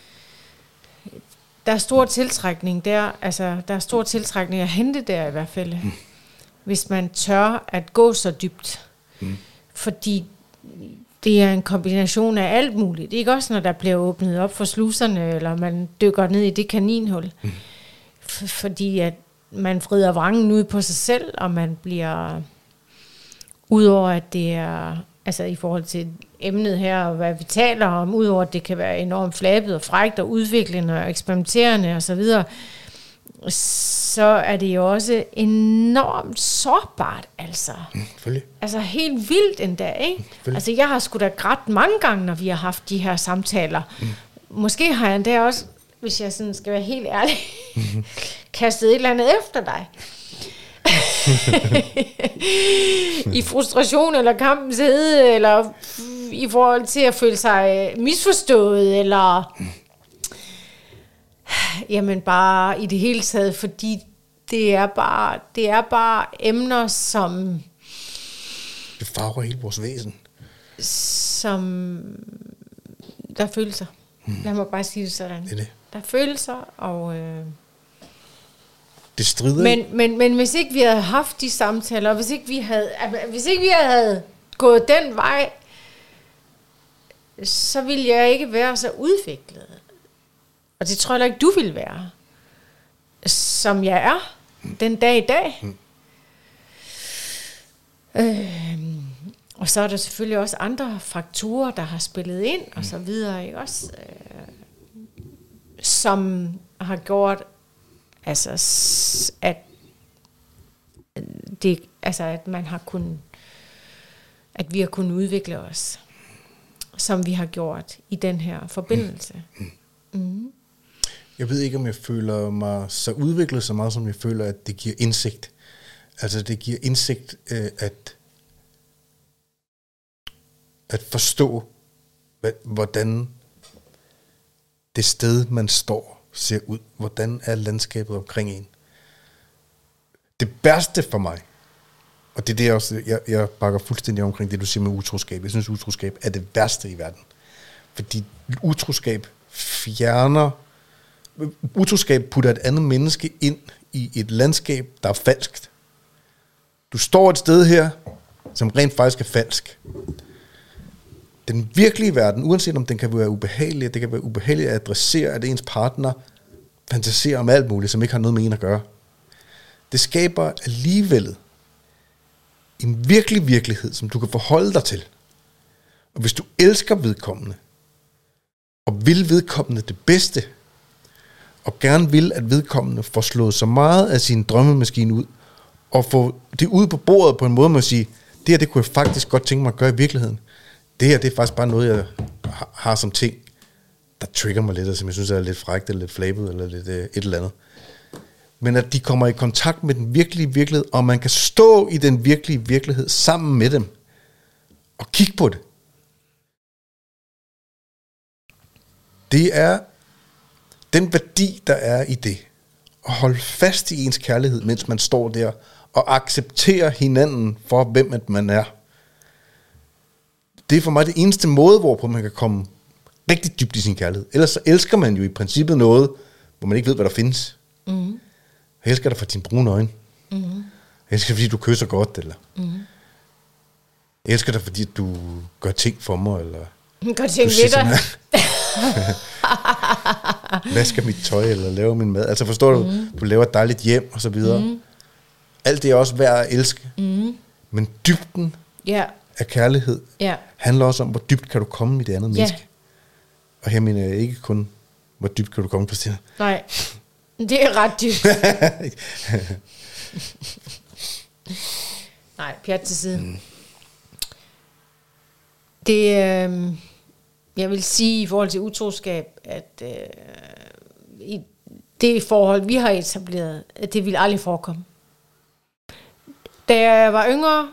er stor tiltrækning der. Altså, der er stor tiltrækning at hente der i hvert fald. Hvis man tør at gå så dybt. Fordi det er en kombination af alt muligt. Ikke også, når der bliver åbnet op for sluserne, eller man dykker ned i det kaninhul. Fordi at man frider vrangen ud på sig selv, og man bliver, udover at det er, altså i forhold til emnet her, og hvad vi taler om, udover at det kan være enormt flabet og frækt og udviklende og eksperimenterende og så videre, så er det jo også enormt sårbart, altså. Altså helt vildt endda, ikke? Altså jeg har sgu da grædt mange gange, når vi har haft de her samtaler. Måske har jeg endda også, hvis jeg sådan skal være helt ærlig, kastet et eller andet efter dig. I frustration eller kampens hede, eller i forhold til at føle sig misforstået, eller jamen bare i det hele taget, fordi det er bare emner, som det farver hele vores væsen, som der er følelser. Lad mig bare sige det sådan. Det. Der er følelser, og det strider. Men hvis ikke vi havde haft de samtaler, og hvis ikke vi havde gået den vej, så ville jeg ikke være så udviklet. Og det tror jeg ikke, du vil være, som jeg er den dag i dag. Og så er der selvfølgelig også andre faktorer, der har spillet ind, og så videre, ikke også? Som har gjort, altså, at man har kunnet, at vi har kunnet udvikle os, som vi har gjort i den her forbindelse. Jeg ved ikke, om jeg føler mig så udviklet så meget, som jeg føler, at det giver indsigt. Altså det giver indsigt at forstå, hvordan det sted, man står, ser ud. Hvordan er landskabet omkring en. Det værste for mig, og det er det også, jeg bakker fuldstændig omkring det, du siger med utroskab. Jeg synes, utroskab er det værste i verden. Fordi utroskab putter et andet menneske ind i et landskab, der er falskt. Du står et sted her, som rent faktisk er falsk. Den virkelige verden, uanset om den kan være ubehagelig, det kan være ubehageligt at adressere, at ens partner fantaserer om alt muligt, som ikke har noget med en at gøre. Det skaber alligevel en virkelig virkelighed, som du kan forholde dig til. Og hvis du elsker vedkommende, og vil vedkommende det bedste, og gerne vil, at vedkommende får slået så meget af sin drømmemaskine ud, og få det ud på bordet på en måde, man siger, det her, det kunne jeg faktisk godt tænke mig at gøre i virkeligheden. Det her, det er faktisk bare noget, jeg har som ting, der trigger mig lidt, og som jeg synes er lidt frækt, eller lidt flabet, eller lidt et eller andet. Men at de kommer i kontakt med den virkelige virkelighed, og man kan stå i den virkelige virkelighed sammen med dem, og kigge på det. Det er den værdi, der er i det. At holde fast i ens kærlighed, mens man står der, og acceptere hinanden for, hvem man er. Det er for mig det eneste måde, hvorpå man kan komme rigtig dybt i sin kærlighed. Ellers så elsker man jo i princippet noget, hvor man ikke ved, hvad der findes. Mm. Jeg elsker dig for dine brune øjne. Mm. Jeg elsker dig, fordi du kysser godt, eller jeg elsker dig, fordi du gør ting for mig, eller gør ting ved dig. Vasker mit tøj, eller laver min mad. Altså forstår du, du laver et dejligt hjem, og så videre. Alt det er også værd at elske. Men dybden af kærlighed handler også om, hvor dybt kan du komme i det andet menneske. Og her mener jeg ikke kun, hvor dybt kan du komme, Christina. Nej, det er ret dybt. Nej, pjat til siden. Det, jeg vil sige i forhold til utroskab, at i det forhold, vi har etableret, at det vil aldrig forekomme. Da jeg var yngre,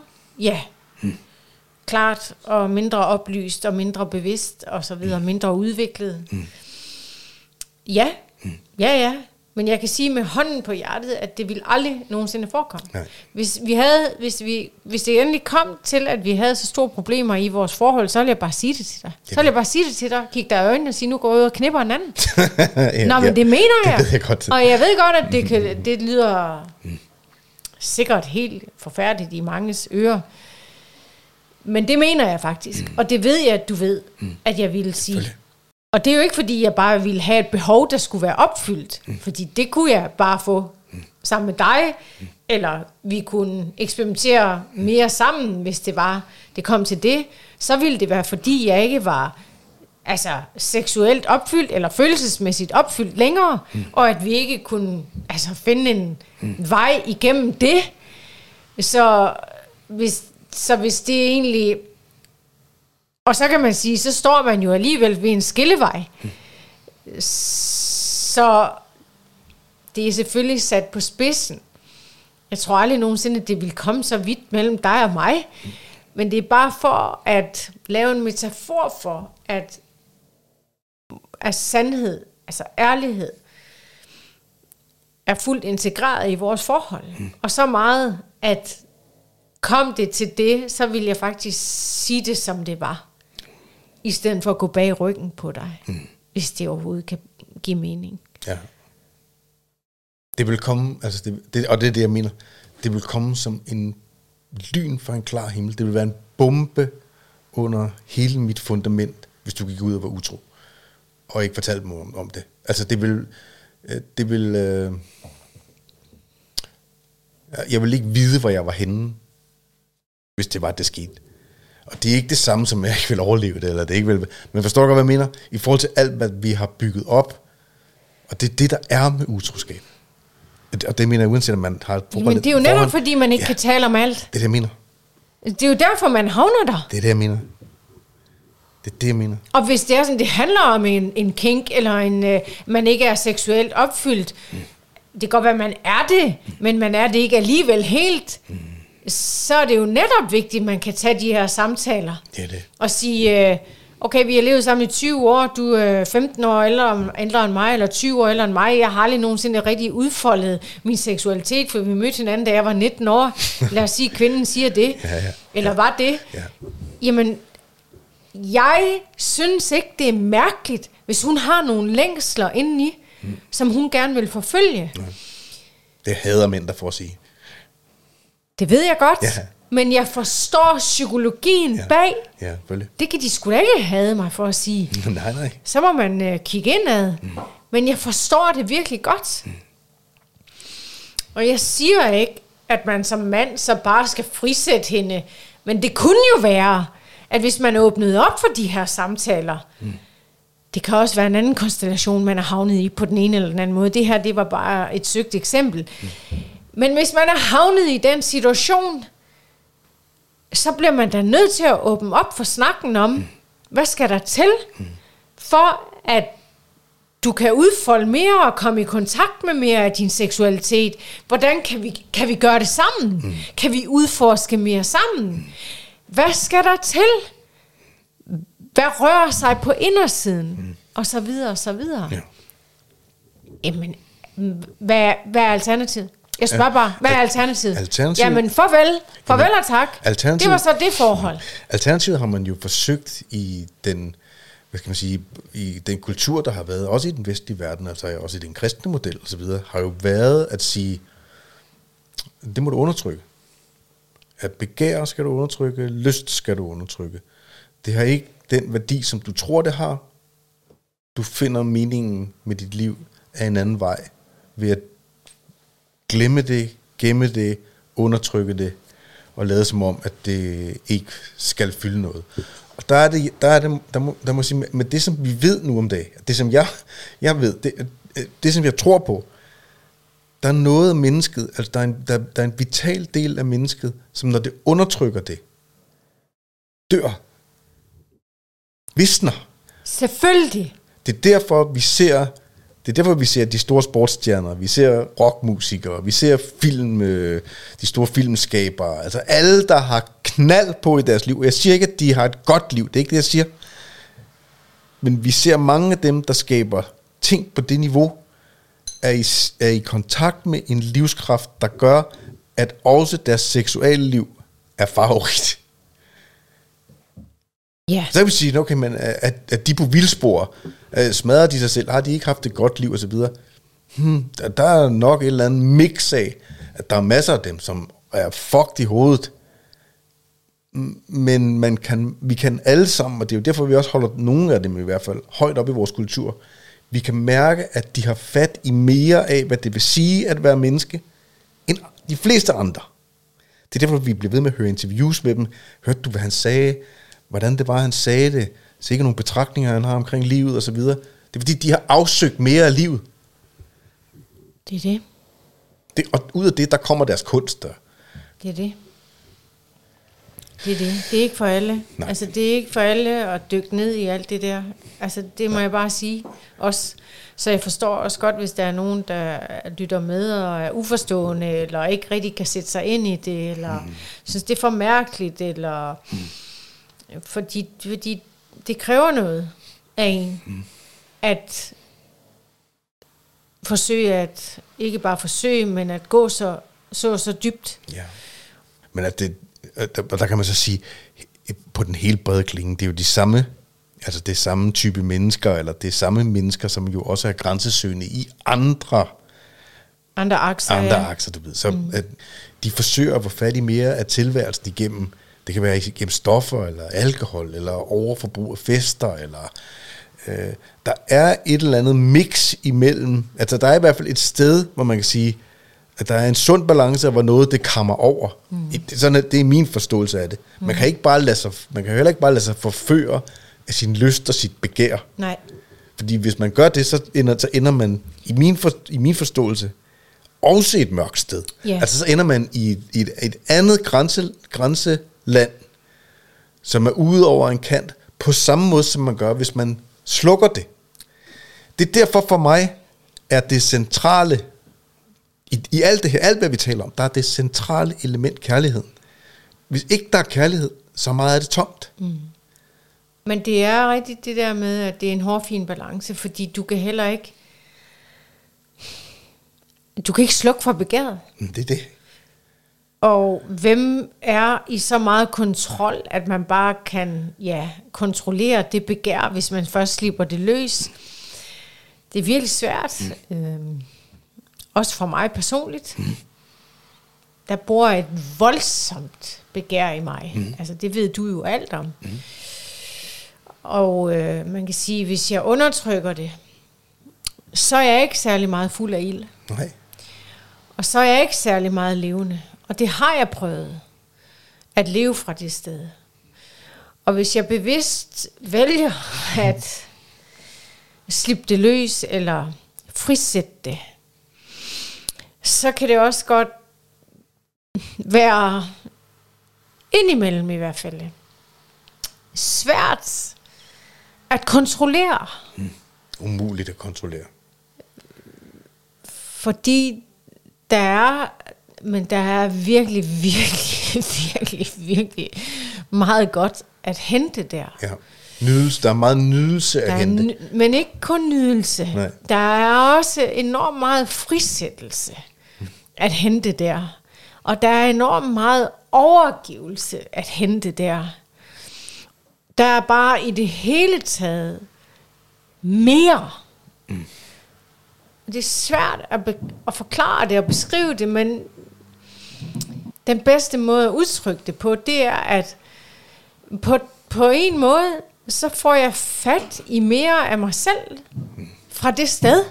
klart, og mindre oplyst, og mindre bevidst, og så videre, mindre udviklet. Ja. Men jeg kan sige med hånden på hjertet, at det vil aldrig nogensinde forekomme. Nej. Hvis det endelig kom til, at vi havde så store problemer i vores forhold, så ville jeg bare sige det til dig. Så ville jeg bare sige det til dig, kigge dig i øjnene og sige, nu går jeg ud og knipper en anden. Nå, men det mener jeg. Det ved jeg godt. Og jeg ved godt, at det lyder sikkert helt forfærdeligt i manges ører. Men det mener jeg faktisk. Og det ved jeg, at du ved, at jeg ville sige. Og det er jo ikke, fordi jeg bare ville have et behov, der skulle være opfyldt. Fordi det kunne jeg bare få sammen med dig. Eller vi kunne eksperimentere mere sammen, hvis det kom til det. Så ville det være, fordi jeg ikke var seksuelt opfyldt, eller følelsesmæssigt opfyldt længere. Og at vi ikke kunne finde en vej igennem det. Så hvis det egentlig... Og så kan man sige, så står man jo alligevel ved en skillevej. Så det er selvfølgelig sat på spidsen. Jeg tror aldrig nogensinde, at det vil komme så vidt mellem dig og mig. Men det er bare for at lave en metafor for, at sandhed, altså ærlighed, er fuldt integreret i vores forhold. Og så meget, at kom det til det, så vil jeg faktisk sige det, som det var. I stedet for at gå bag ryggen på dig. Hvis det overhovedet kan give mening. Ja. Det vil komme, og det er det, jeg mener. Det vil komme som en lyn fra en klar himmel. Det vil være en bombe under hele mit fundament, hvis du gik ud og var utro. Og ikke fortalte mig om det. Altså det vil jeg vil ikke vide, hvor jeg var henne, hvis det var, det skete. Og det er ikke det samme, som jeg ikke vil overleve det, eller det ikke vil. Men forstår du godt, hvad jeg mener? I forhold til alt, hvad vi har bygget op, og det er det, der er med utroskab. Og det mener jeg, uanset at man har... Men det er jo netop, fordi man ikke kan tale om alt. Det er det, jeg mener. Det er jo derfor, man havner der. Det er det, jeg mener. Det er det, jeg mener. Og hvis det er sådan, det handler om en kink, eller man ikke er seksuelt opfyldt, det kan godt være, man er det, men man er det ikke alligevel helt, så er det jo netop vigtigt, at man kan tage de her samtaler. Det er det. Og sige, okay, vi har levet sammen i 20 år, du er 15 år ældre end mig, eller 20 år ældre end mig, jeg har aldrig nogensinde rigtig udfoldet min seksualitet, for vi mødte hinanden, da jeg var 19 år. Lad os sige, kvinden siger det. Eller var det? Ja. Jamen, jeg synes ikke, det er mærkeligt, hvis hun har nogle længsler indeni, som hun gerne vil forfølge. Det hader mænd, der får at sige. Det ved jeg godt, Ja. men jeg forstår psykologien bag. Ja, selvfølgelig. Det kan de sgu da ikke hade mig for at sige. Nej. Så må man kigge indad. Men jeg forstår det virkelig godt. Og jeg siger ikke, at man som mand så bare skal frisætte hende. Men det kunne jo være, at hvis man åbnede op for de her samtaler, det kan også være en anden konstellation, man er havnet i på den ene eller den anden måde. Det her, det var bare et søgt eksempel. Men hvis man er havnet i den situation, så bliver man da nødt til at åbne op for snakken om, hvad skal der til, for at du kan udfolde mere og komme i kontakt med mere af din seksualitet. Hvordan kan vi gøre det sammen? Kan vi udforske mere sammen? Hvad skal der til? Hvad rører sig på indersiden? Og så videre, og så videre. Ja. Jamen, hvad er alternativet? Jeg spørger bare, hvad er alternativet? Alternativet? Jamen, farvel og tak. Det var så det forhold. Alternativet har man jo forsøgt i den, hvad skal man sige, i den kultur, der har været, også i den vestlige verden, altså også i den kristne model og så videre, har jo været at sige, det må du undertrykke. At begær skal du undertrykke, lyst skal du undertrykke. Det har ikke den værdi, som du tror, det har. Du finder meningen med dit liv af en anden vej, ved at glemme det, gemme det, undertrykke det, og lade som om, at det ikke skal fylde noget. Og der må jeg sige, med det, som vi ved nu om dagen, det som jeg ved, det som jeg tror på, der er noget af mennesket, altså der er en vital del af mennesket, som når det undertrykker det, dør, visner. Selvfølgelig. Det er derfor, vi ser de store sportsstjerner, vi ser rockmusikere, vi ser de store filmskabere, altså alle, der har knald på i deres liv. Jeg siger ikke, at de har et godt liv, det er ikke det, jeg siger. Men vi ser mange af dem, der skaber ting på det niveau, er i kontakt med en livskraft, der gør, at også deres seksuelle liv er farverigt. Ja. Så kan vi sige, okay, men at de på vildspor, smadrer de sig selv, har de ikke haft et godt liv og så videre. Der er nok et eller andet mix af, at der er masser af dem, som er fucked i hovedet. Men vi kan alle sammen, og det er jo derfor, vi også holder nogle af dem i hvert fald højt op i vores kultur. Vi kan mærke, at de har fat i mere af, hvad det vil sige at være menneske, end de fleste andre. Det er derfor, vi bliver ved med at høre interviews med dem. Hørte du, hvad han sagde? Hvordan det var, han sagde det? Så ikke nogle betragtninger, han har omkring livet og så videre. Det er fordi, de har afsøgt mere af livet. Det er det. Og ud af det, der kommer deres kunst der. Det er det. Det er ikke for alle. Nej. Altså, det er ikke for alle at dykke ned i alt det der. Altså, det må jeg bare sige også. Så jeg forstår også godt, hvis der er nogen, der lytter med og er uforstående, eller ikke rigtig kan sætte sig ind i det, eller synes, det er for mærkeligt, eller fordi det kræver noget af en, at forsøge at, ikke bare forsøge, men at gå så dybt. Ja. Men at der kan man så sige, på den helt brede klinge, det er jo de samme, altså det samme type mennesker, eller det samme mennesker, som jo også er grænsesøgende i andre akser, du ved. Så at de forsøger at få fat i mere af tilværelsen igennem, det kan være igennem stoffer, eller alkohol, eller overforbrug af fester, eller der er et eller andet mix imellem, altså der er i hvert fald et sted, hvor man kan sige, at der er en sund balance, hvor noget det kammer over. Det er min forståelse af det. Man kan heller ikke bare lade sig forføre af sin lyst og sit begær. Nej. Fordi hvis man gør det, så ender man i min forståelse også et mørkt sted. Yeah. Altså så ender man i et andet grænseland, som er ude over en kant, på samme måde som man gør, hvis man slukker det. Det er derfor for mig, er det centrale i alt det her, alt hvad vi taler om, der er det centrale element kærligheden. Hvis ikke der er kærlighed, så meget er det tomt. Men det er rigtigt det der med, at det er en hårfin balance, fordi du kan heller ikke, du kan ikke slukke for begæret. Det er det. Og hvem er i så meget kontrol, at man bare kan kontrollere det begær, hvis man først slipper det løs? Det er virkelig svært. også for mig personligt, der bor et voldsomt begær i mig. Altså det ved du jo alt om. Og man kan sige, hvis jeg undertrykker det, så er jeg ikke særlig meget fuld af ild. Nej. Og så er jeg ikke særlig meget levende. Og det har jeg prøvet, at leve fra det sted. Og hvis jeg bevidst vælger at slippe det løs, eller frisætte det, så kan det også godt være, indimellem i hvert fald, svært at kontrollere. Umuligt at kontrollere. Fordi der er virkelig, virkelig, virkelig, virkelig meget godt at hente der. Ja. Nydelse, der er meget nydelse at hente. Men ikke kun nydelse. Nej. Der er også enormt meget frisættelse at hente der. Og der er enormt meget overgivelse at hente der. Der er bare i det hele taget mere. Det er svært at forklare det og beskrive det, men den bedste måde at udtrykke det på, det er, at på en måde, så får jeg fat i mere af mig selv fra det sted.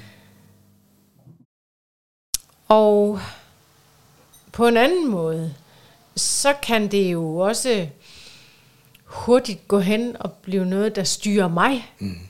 Og på en anden måde, så kan det jo også hurtigt gå hen og blive noget, der styrer mig.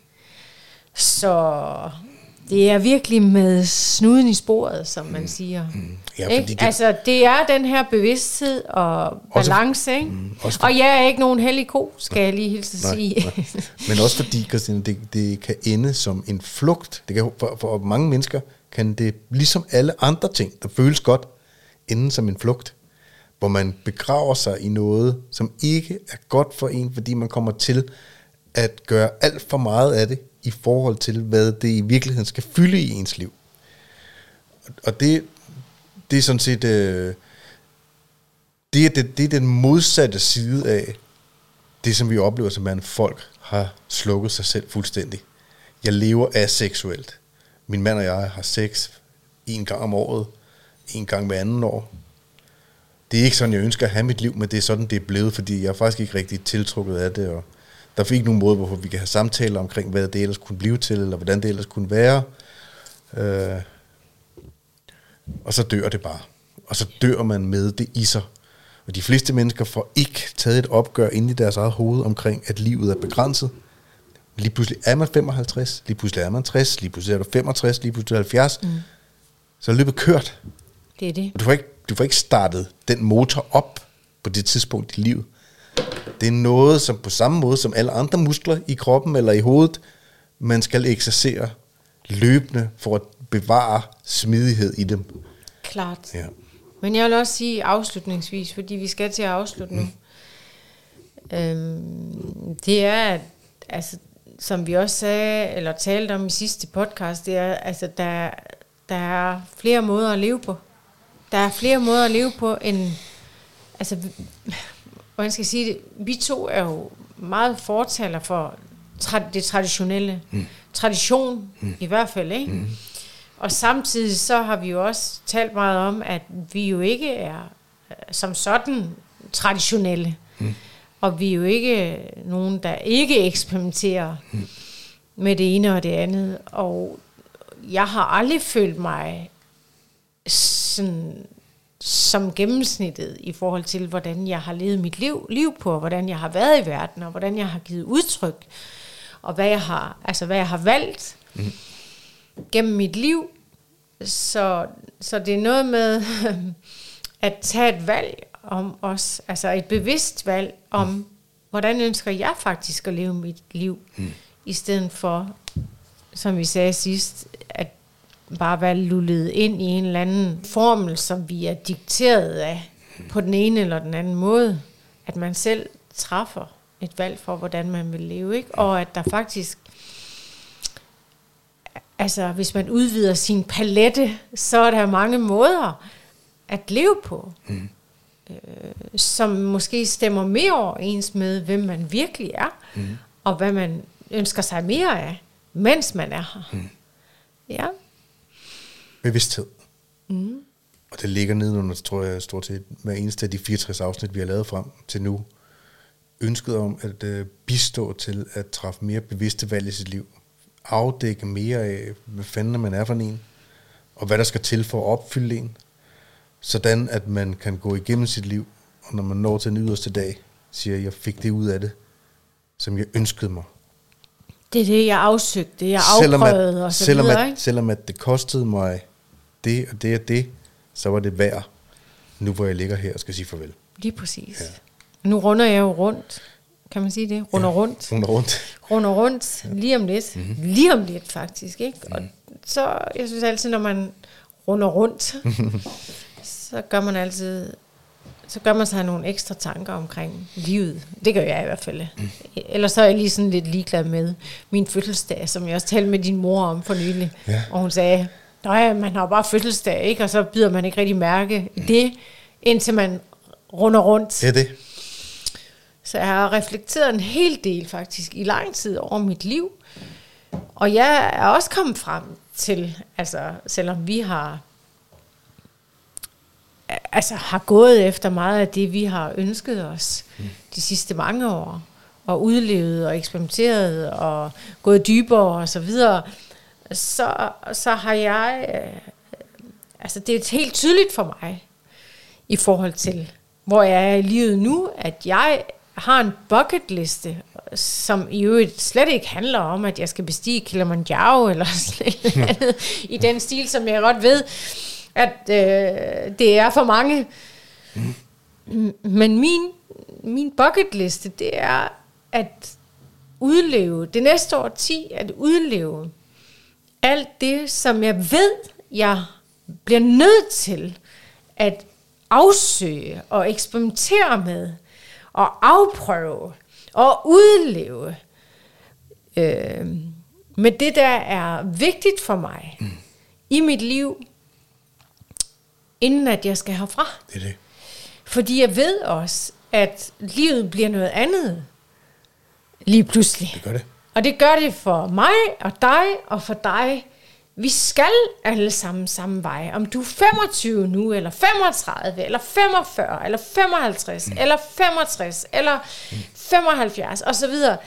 Så det er virkelig med snuden i sporet, som man siger. Ja, fordi Altså, det er den her bevidsthed og balance, ikke? Og jeg er ikke nogen hellig ko, skal jeg lige hilse at sige. Nej. Men også fordi, Christine, det kan ende som en flugt. Det kan, for mange mennesker kan det, ligesom alle andre ting, der føles godt, ende som en flugt. Hvor man begraver sig i noget, som ikke er godt for en, fordi man kommer til at gøre alt for meget af det, i forhold til, hvad det i virkeligheden skal fylde i ens liv. Og det er sådan set, det er den modsatte side af det, som vi oplever, som at folk har slukket sig selv fuldstændig. Jeg lever aseksuelt. Min mand og jeg har sex 1 gang om året, 1 gang hver anden år. Det er ikke sådan, jeg ønsker at have mit liv, men det er sådan, det er blevet, fordi jeg er faktisk ikke rigtig tiltrukket af det, og der er ikke nogen måde, hvorfor vi kan have samtaler omkring, hvad det ellers kunne blive til, eller hvordan det ellers kunne være. Og så dør det bare. Og så dør man med det i sig. Og de fleste mennesker får ikke taget et opgør ind i deres eget hoved omkring, at livet er begrænset. Lige pludselig er man 55, lige pludselig er man 60, lige pludselig er du 65, lige pludselig er du 70. Så er løbet kørt. Det er det. Og du får ikke startet den motor op på det tidspunkt i livet. Det er noget, som på samme måde som alle andre muskler i kroppen eller i hovedet, man skal eksercere løbende for at bevare smidighed i dem. Klart. Ja. Men jeg vil også sige afslutningsvis, fordi vi skal til at afslutte nu. Det er, at, altså, som vi også sagde, eller talte om i sidste podcast, det er, altså, der er flere måder at leve på. Der er flere måder at leve på end, altså, hvordan skal jeg sige det? Vi to er jo meget fortaler for det traditionelle. Tradition i hvert fald, ikke? Og samtidig så har vi jo også talt meget om, at vi jo ikke er som sådan traditionelle. Og vi er jo ikke nogen, der ikke eksperimenterer med det ene og det andet. Og jeg har aldrig følt mig sådan, som gennemsnittet i forhold til, hvordan jeg har levet mit liv på, og hvordan jeg har været i verden, og hvordan jeg har givet udtryk, og hvad jeg har valgt gennem mit liv. Så det er noget med at tage et valg om os, altså et bevidst valg om, hvordan ønsker jeg faktisk at leve mit liv, i stedet for, som vi sagde sidst, at bare være lullet ind i en eller anden formel, som vi er dikteret af på den ene eller den anden måde, at man selv træffer et valg for, hvordan man vil leve, ikke? Og at der faktisk, altså hvis man udvider sin palette, så er der mange måder at leve på, som måske stemmer mere overens med, hvem man virkelig er, og hvad man ønsker sig mere af, mens man er her. Ja. bevidsthed. Og det ligger nedenunder, tror jeg, stort set hver eneste af de 64 afsnit, vi har lavet frem til nu. Ønsket om at bistå til at træffe mere bevidste valg i sit liv. Afdække mere af, hvad fanden man er for en, og hvad der skal til for at opfylde en. Sådan at man kan gå igennem sit liv, og når man når til den yderste dag, siger, jeg fik det ud af det, som jeg ønskede mig. Det er det, jeg afsøgte, jeg afprøvede og så videre, ikke? Selvom at det kostede mig det og det og det, så var det værd, nu hvor jeg ligger her og skal sige farvel. Lige præcis. Ja. Nu runder jeg jo rundt, kan man sige det? Runder rundt, lige om lidt. Mm-hmm. Lige om lidt faktisk, ikke? Og så, jeg synes altid, når man runder rundt, så gør man sig nogle ekstra tanker omkring livet. Det gør jeg i hvert fald. Ellers så er jeg lige sådan lidt ligeglad med min fødselsdag, som jeg også talte med din mor om for nylig. Ja. Og hun sagde, nej, man har bare fødselsdag, ikke? Og så bider man ikke rigtig mærke i det, indtil man runder rundt. Det er det. Så jeg har reflekteret en hel del faktisk i lang tid over mit liv. Og jeg er også kommet frem til, altså selvom vi har gået efter meget af det, vi har ønsket os de sidste mange år, og udlevet og eksperimenteret og gået dybere og så videre, så har jeg, det er helt tydeligt for mig, i forhold til, hvor jeg er i livet nu, at jeg har en bucketliste, som i øvrigt slet ikke handler om, at jeg skal bestige Kilimanjaro, eller sådan noget i den stil, som jeg godt ved, at det er for mange. Men min bucketliste, det er at udleve, det næste år 10, at udleve alt det, som jeg ved, jeg bliver nødt til at afsøge og eksperimentere med, og afprøve og udleve med det, der er vigtigt for mig i mit liv, inden at jeg skal herfra. Det er det. Fordi jeg ved også, at livet bliver noget andet lige pludselig. Det gør det. Og det gør det for mig og dig og for dig. Vi skal alle sammen samme vej. Om du er 25 nu, eller 35, eller 45, eller 55, eller 65, eller 75, og så videre.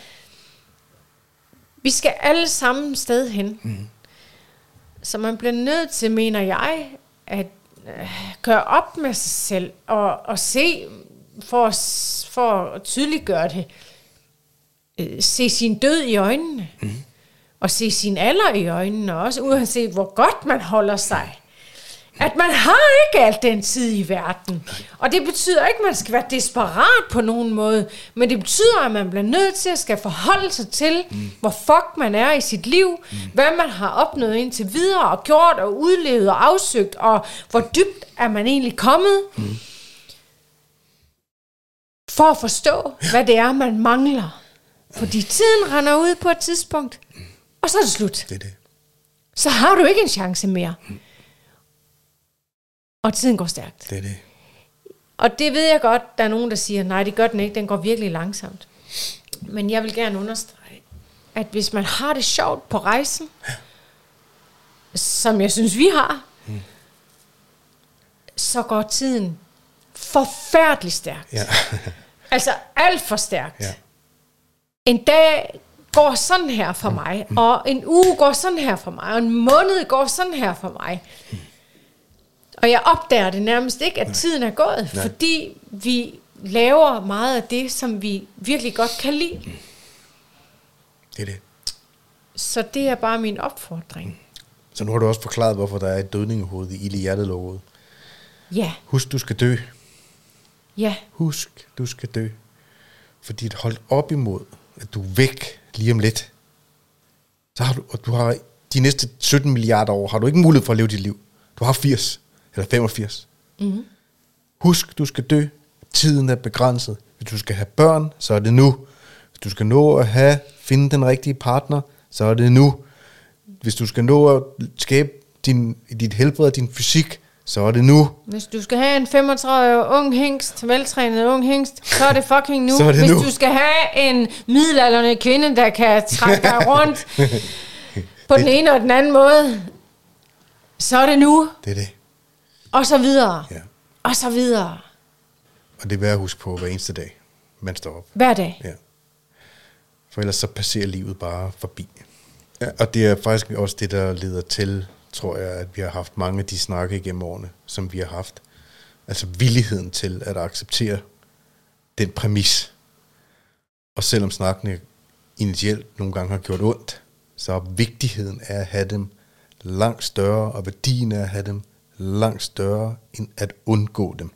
Vi skal alle sammen sted hen. Så man bliver nødt til, mener jeg, at gøre op med sig selv, og se, for at tydeliggøre det, se sin død i øjnene, og se sin alder i øjnene, og også uanset hvor godt man holder sig. At man har ikke alt den tid i verden. Og det betyder ikke, at man skal være desperat på nogen måde, men det betyder, at man bliver nødt til at skal forholde sig til, hvor fuck man er i sit liv, hvad man har opnået indtil videre, og gjort, og udlevet, og afsøgt, og hvor dybt er man egentlig kommet, for at forstå, hvad det er, man mangler. Fordi tiden render ud på et tidspunkt, og så er det slut. Det er det. Så har du ikke en chance mere. Og tiden går stærkt. Det er det. Og det ved jeg godt, der er nogen, der siger, nej, det gør den ikke, den går virkelig langsomt. Men jeg vil gerne understrege, at hvis man har det sjovt på rejsen, som jeg synes, vi har, så går tiden forfærdeligt stærkt. Ja. Altså alt for stærkt. Ja. En dag går sådan her for mig, og en uge går sådan her for mig, og en måned går sådan her for mig. Og jeg opdager det nærmest ikke, at tiden er gået, fordi vi laver meget af det, som vi virkelig godt kan lide. Det er det. Så det er bare min opfordring. Så nu har du også forklaret, hvorfor der er et dødningehoved i hjertelovet. Ja. Husk, du skal dø. Ja. Husk, du skal dø. Fordi at holdt op imod, at du er væk lige om lidt, så har du har de næste 17 milliarder år, har du ikke mulighed for at leve dit liv. Du har 80 eller 85. Husk, du skal dø. Tiden er begrænset. Hvis du skal have børn, så er det nu. Hvis du skal nå at finde den rigtige partner, så er det nu. Hvis du skal nå at skabe dit helbred og din fysik, så er det nu. Hvis du skal have en 35-årig ung hængst, veltrænet ung hængst, så er det fucking nu. Så er det Hvis nu. du skal have en middelaldrende kvinde, der kan trække dig rundt på den ene og den anden måde, Så er det nu. Det er det. Og så videre. Ja. Og så videre. Og det er værd at huske på hver eneste dag, man står op. Hver dag. Ja. For ellers så passerer livet bare forbi. Ja, og det er faktisk også det, der leder til, tror jeg, at vi har haft mange af de snakke igennem årene, som vi har haft. Altså villigheden til at acceptere den præmis. Og selvom snakkene initielt nogle gange har gjort ondt, så er vigtigheden af at have dem langt større, og værdien af at have dem langt større, end at undgå dem.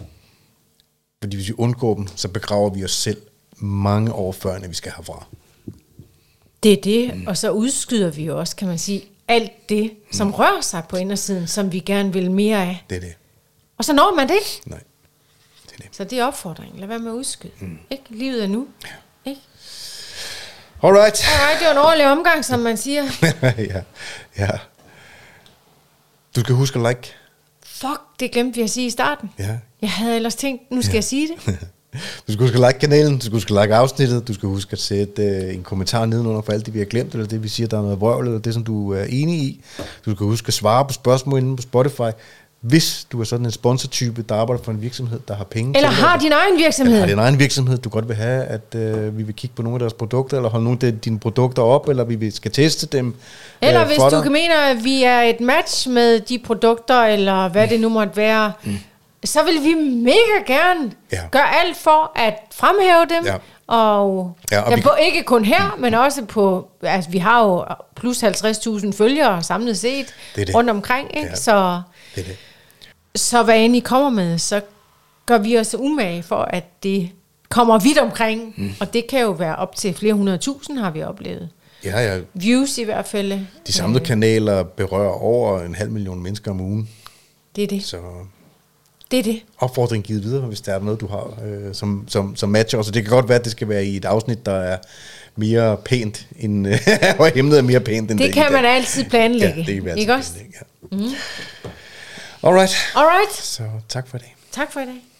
Fordi hvis vi undgår dem, så begraver vi os selv mange år før, end vi skal herfra. Det er det, og så udskyder vi jo også, kan man sige, alt det, som rører sig på indersiden, som vi gerne vil mere af. Det er det. Og så når man det ikke. Nej, det er det. Så det er opfordringen. Lad være med at udskyde. Ikke? Livet er nu. Ja. Ikke? Alright. Alright, det var en ordentlig omgang, som man siger. ja. Du skal huske at like. Fuck, det glemte vi at sige i starten. Ja. Jeg havde ellers tænkt, nu skal jeg sige det. Du skal huske at like kanalen, du skal huske at like afsnittet, du skal huske at sætte en kommentar nedenunder for alt det, vi har glemt, eller det, vi siger, der er noget vrøvl, eller det, som du er enig i. Du skal huske at svare på spørgsmål inde på Spotify. Hvis du er sådan en sponsortype, der arbejder for en virksomhed, der har penge. Eller har din egen virksomhed. Eller har din egen virksomhed, du godt vil have, at vi vil kigge på nogle af deres produkter, eller holde nogle af dine produkter op, eller vi skal teste dem. Eller hvis du kan mene, at vi er et match med de produkter, eller hvad det nu måtte være, så vil vi mega gerne gøre alt for at fremhæve dem. Ja. Og ikke kun her, men også på, altså vi har jo plus 50.000 følgere samlet set rundt omkring, ikke? Ja. Så hvad end I kommer med, så gør vi os umage for, at det kommer vidt omkring. Og det kan jo være op til flere 100.000, har vi oplevet. Ja. Views i hvert fald. De samlede kanaler berører over 500.000 mennesker om ugen. Det er det. Så det er det. Opfordring givet videre, hvis der er noget, du har, som matcher. Så det kan godt være, at det skal være i et afsnit, der er mere pænt, end og emnet er mere pænt end det. Det kan man altid planlægge. Ja, det kan ikke også? Ja. Alright. Alright. Så tak for i dag. Tak for i dag.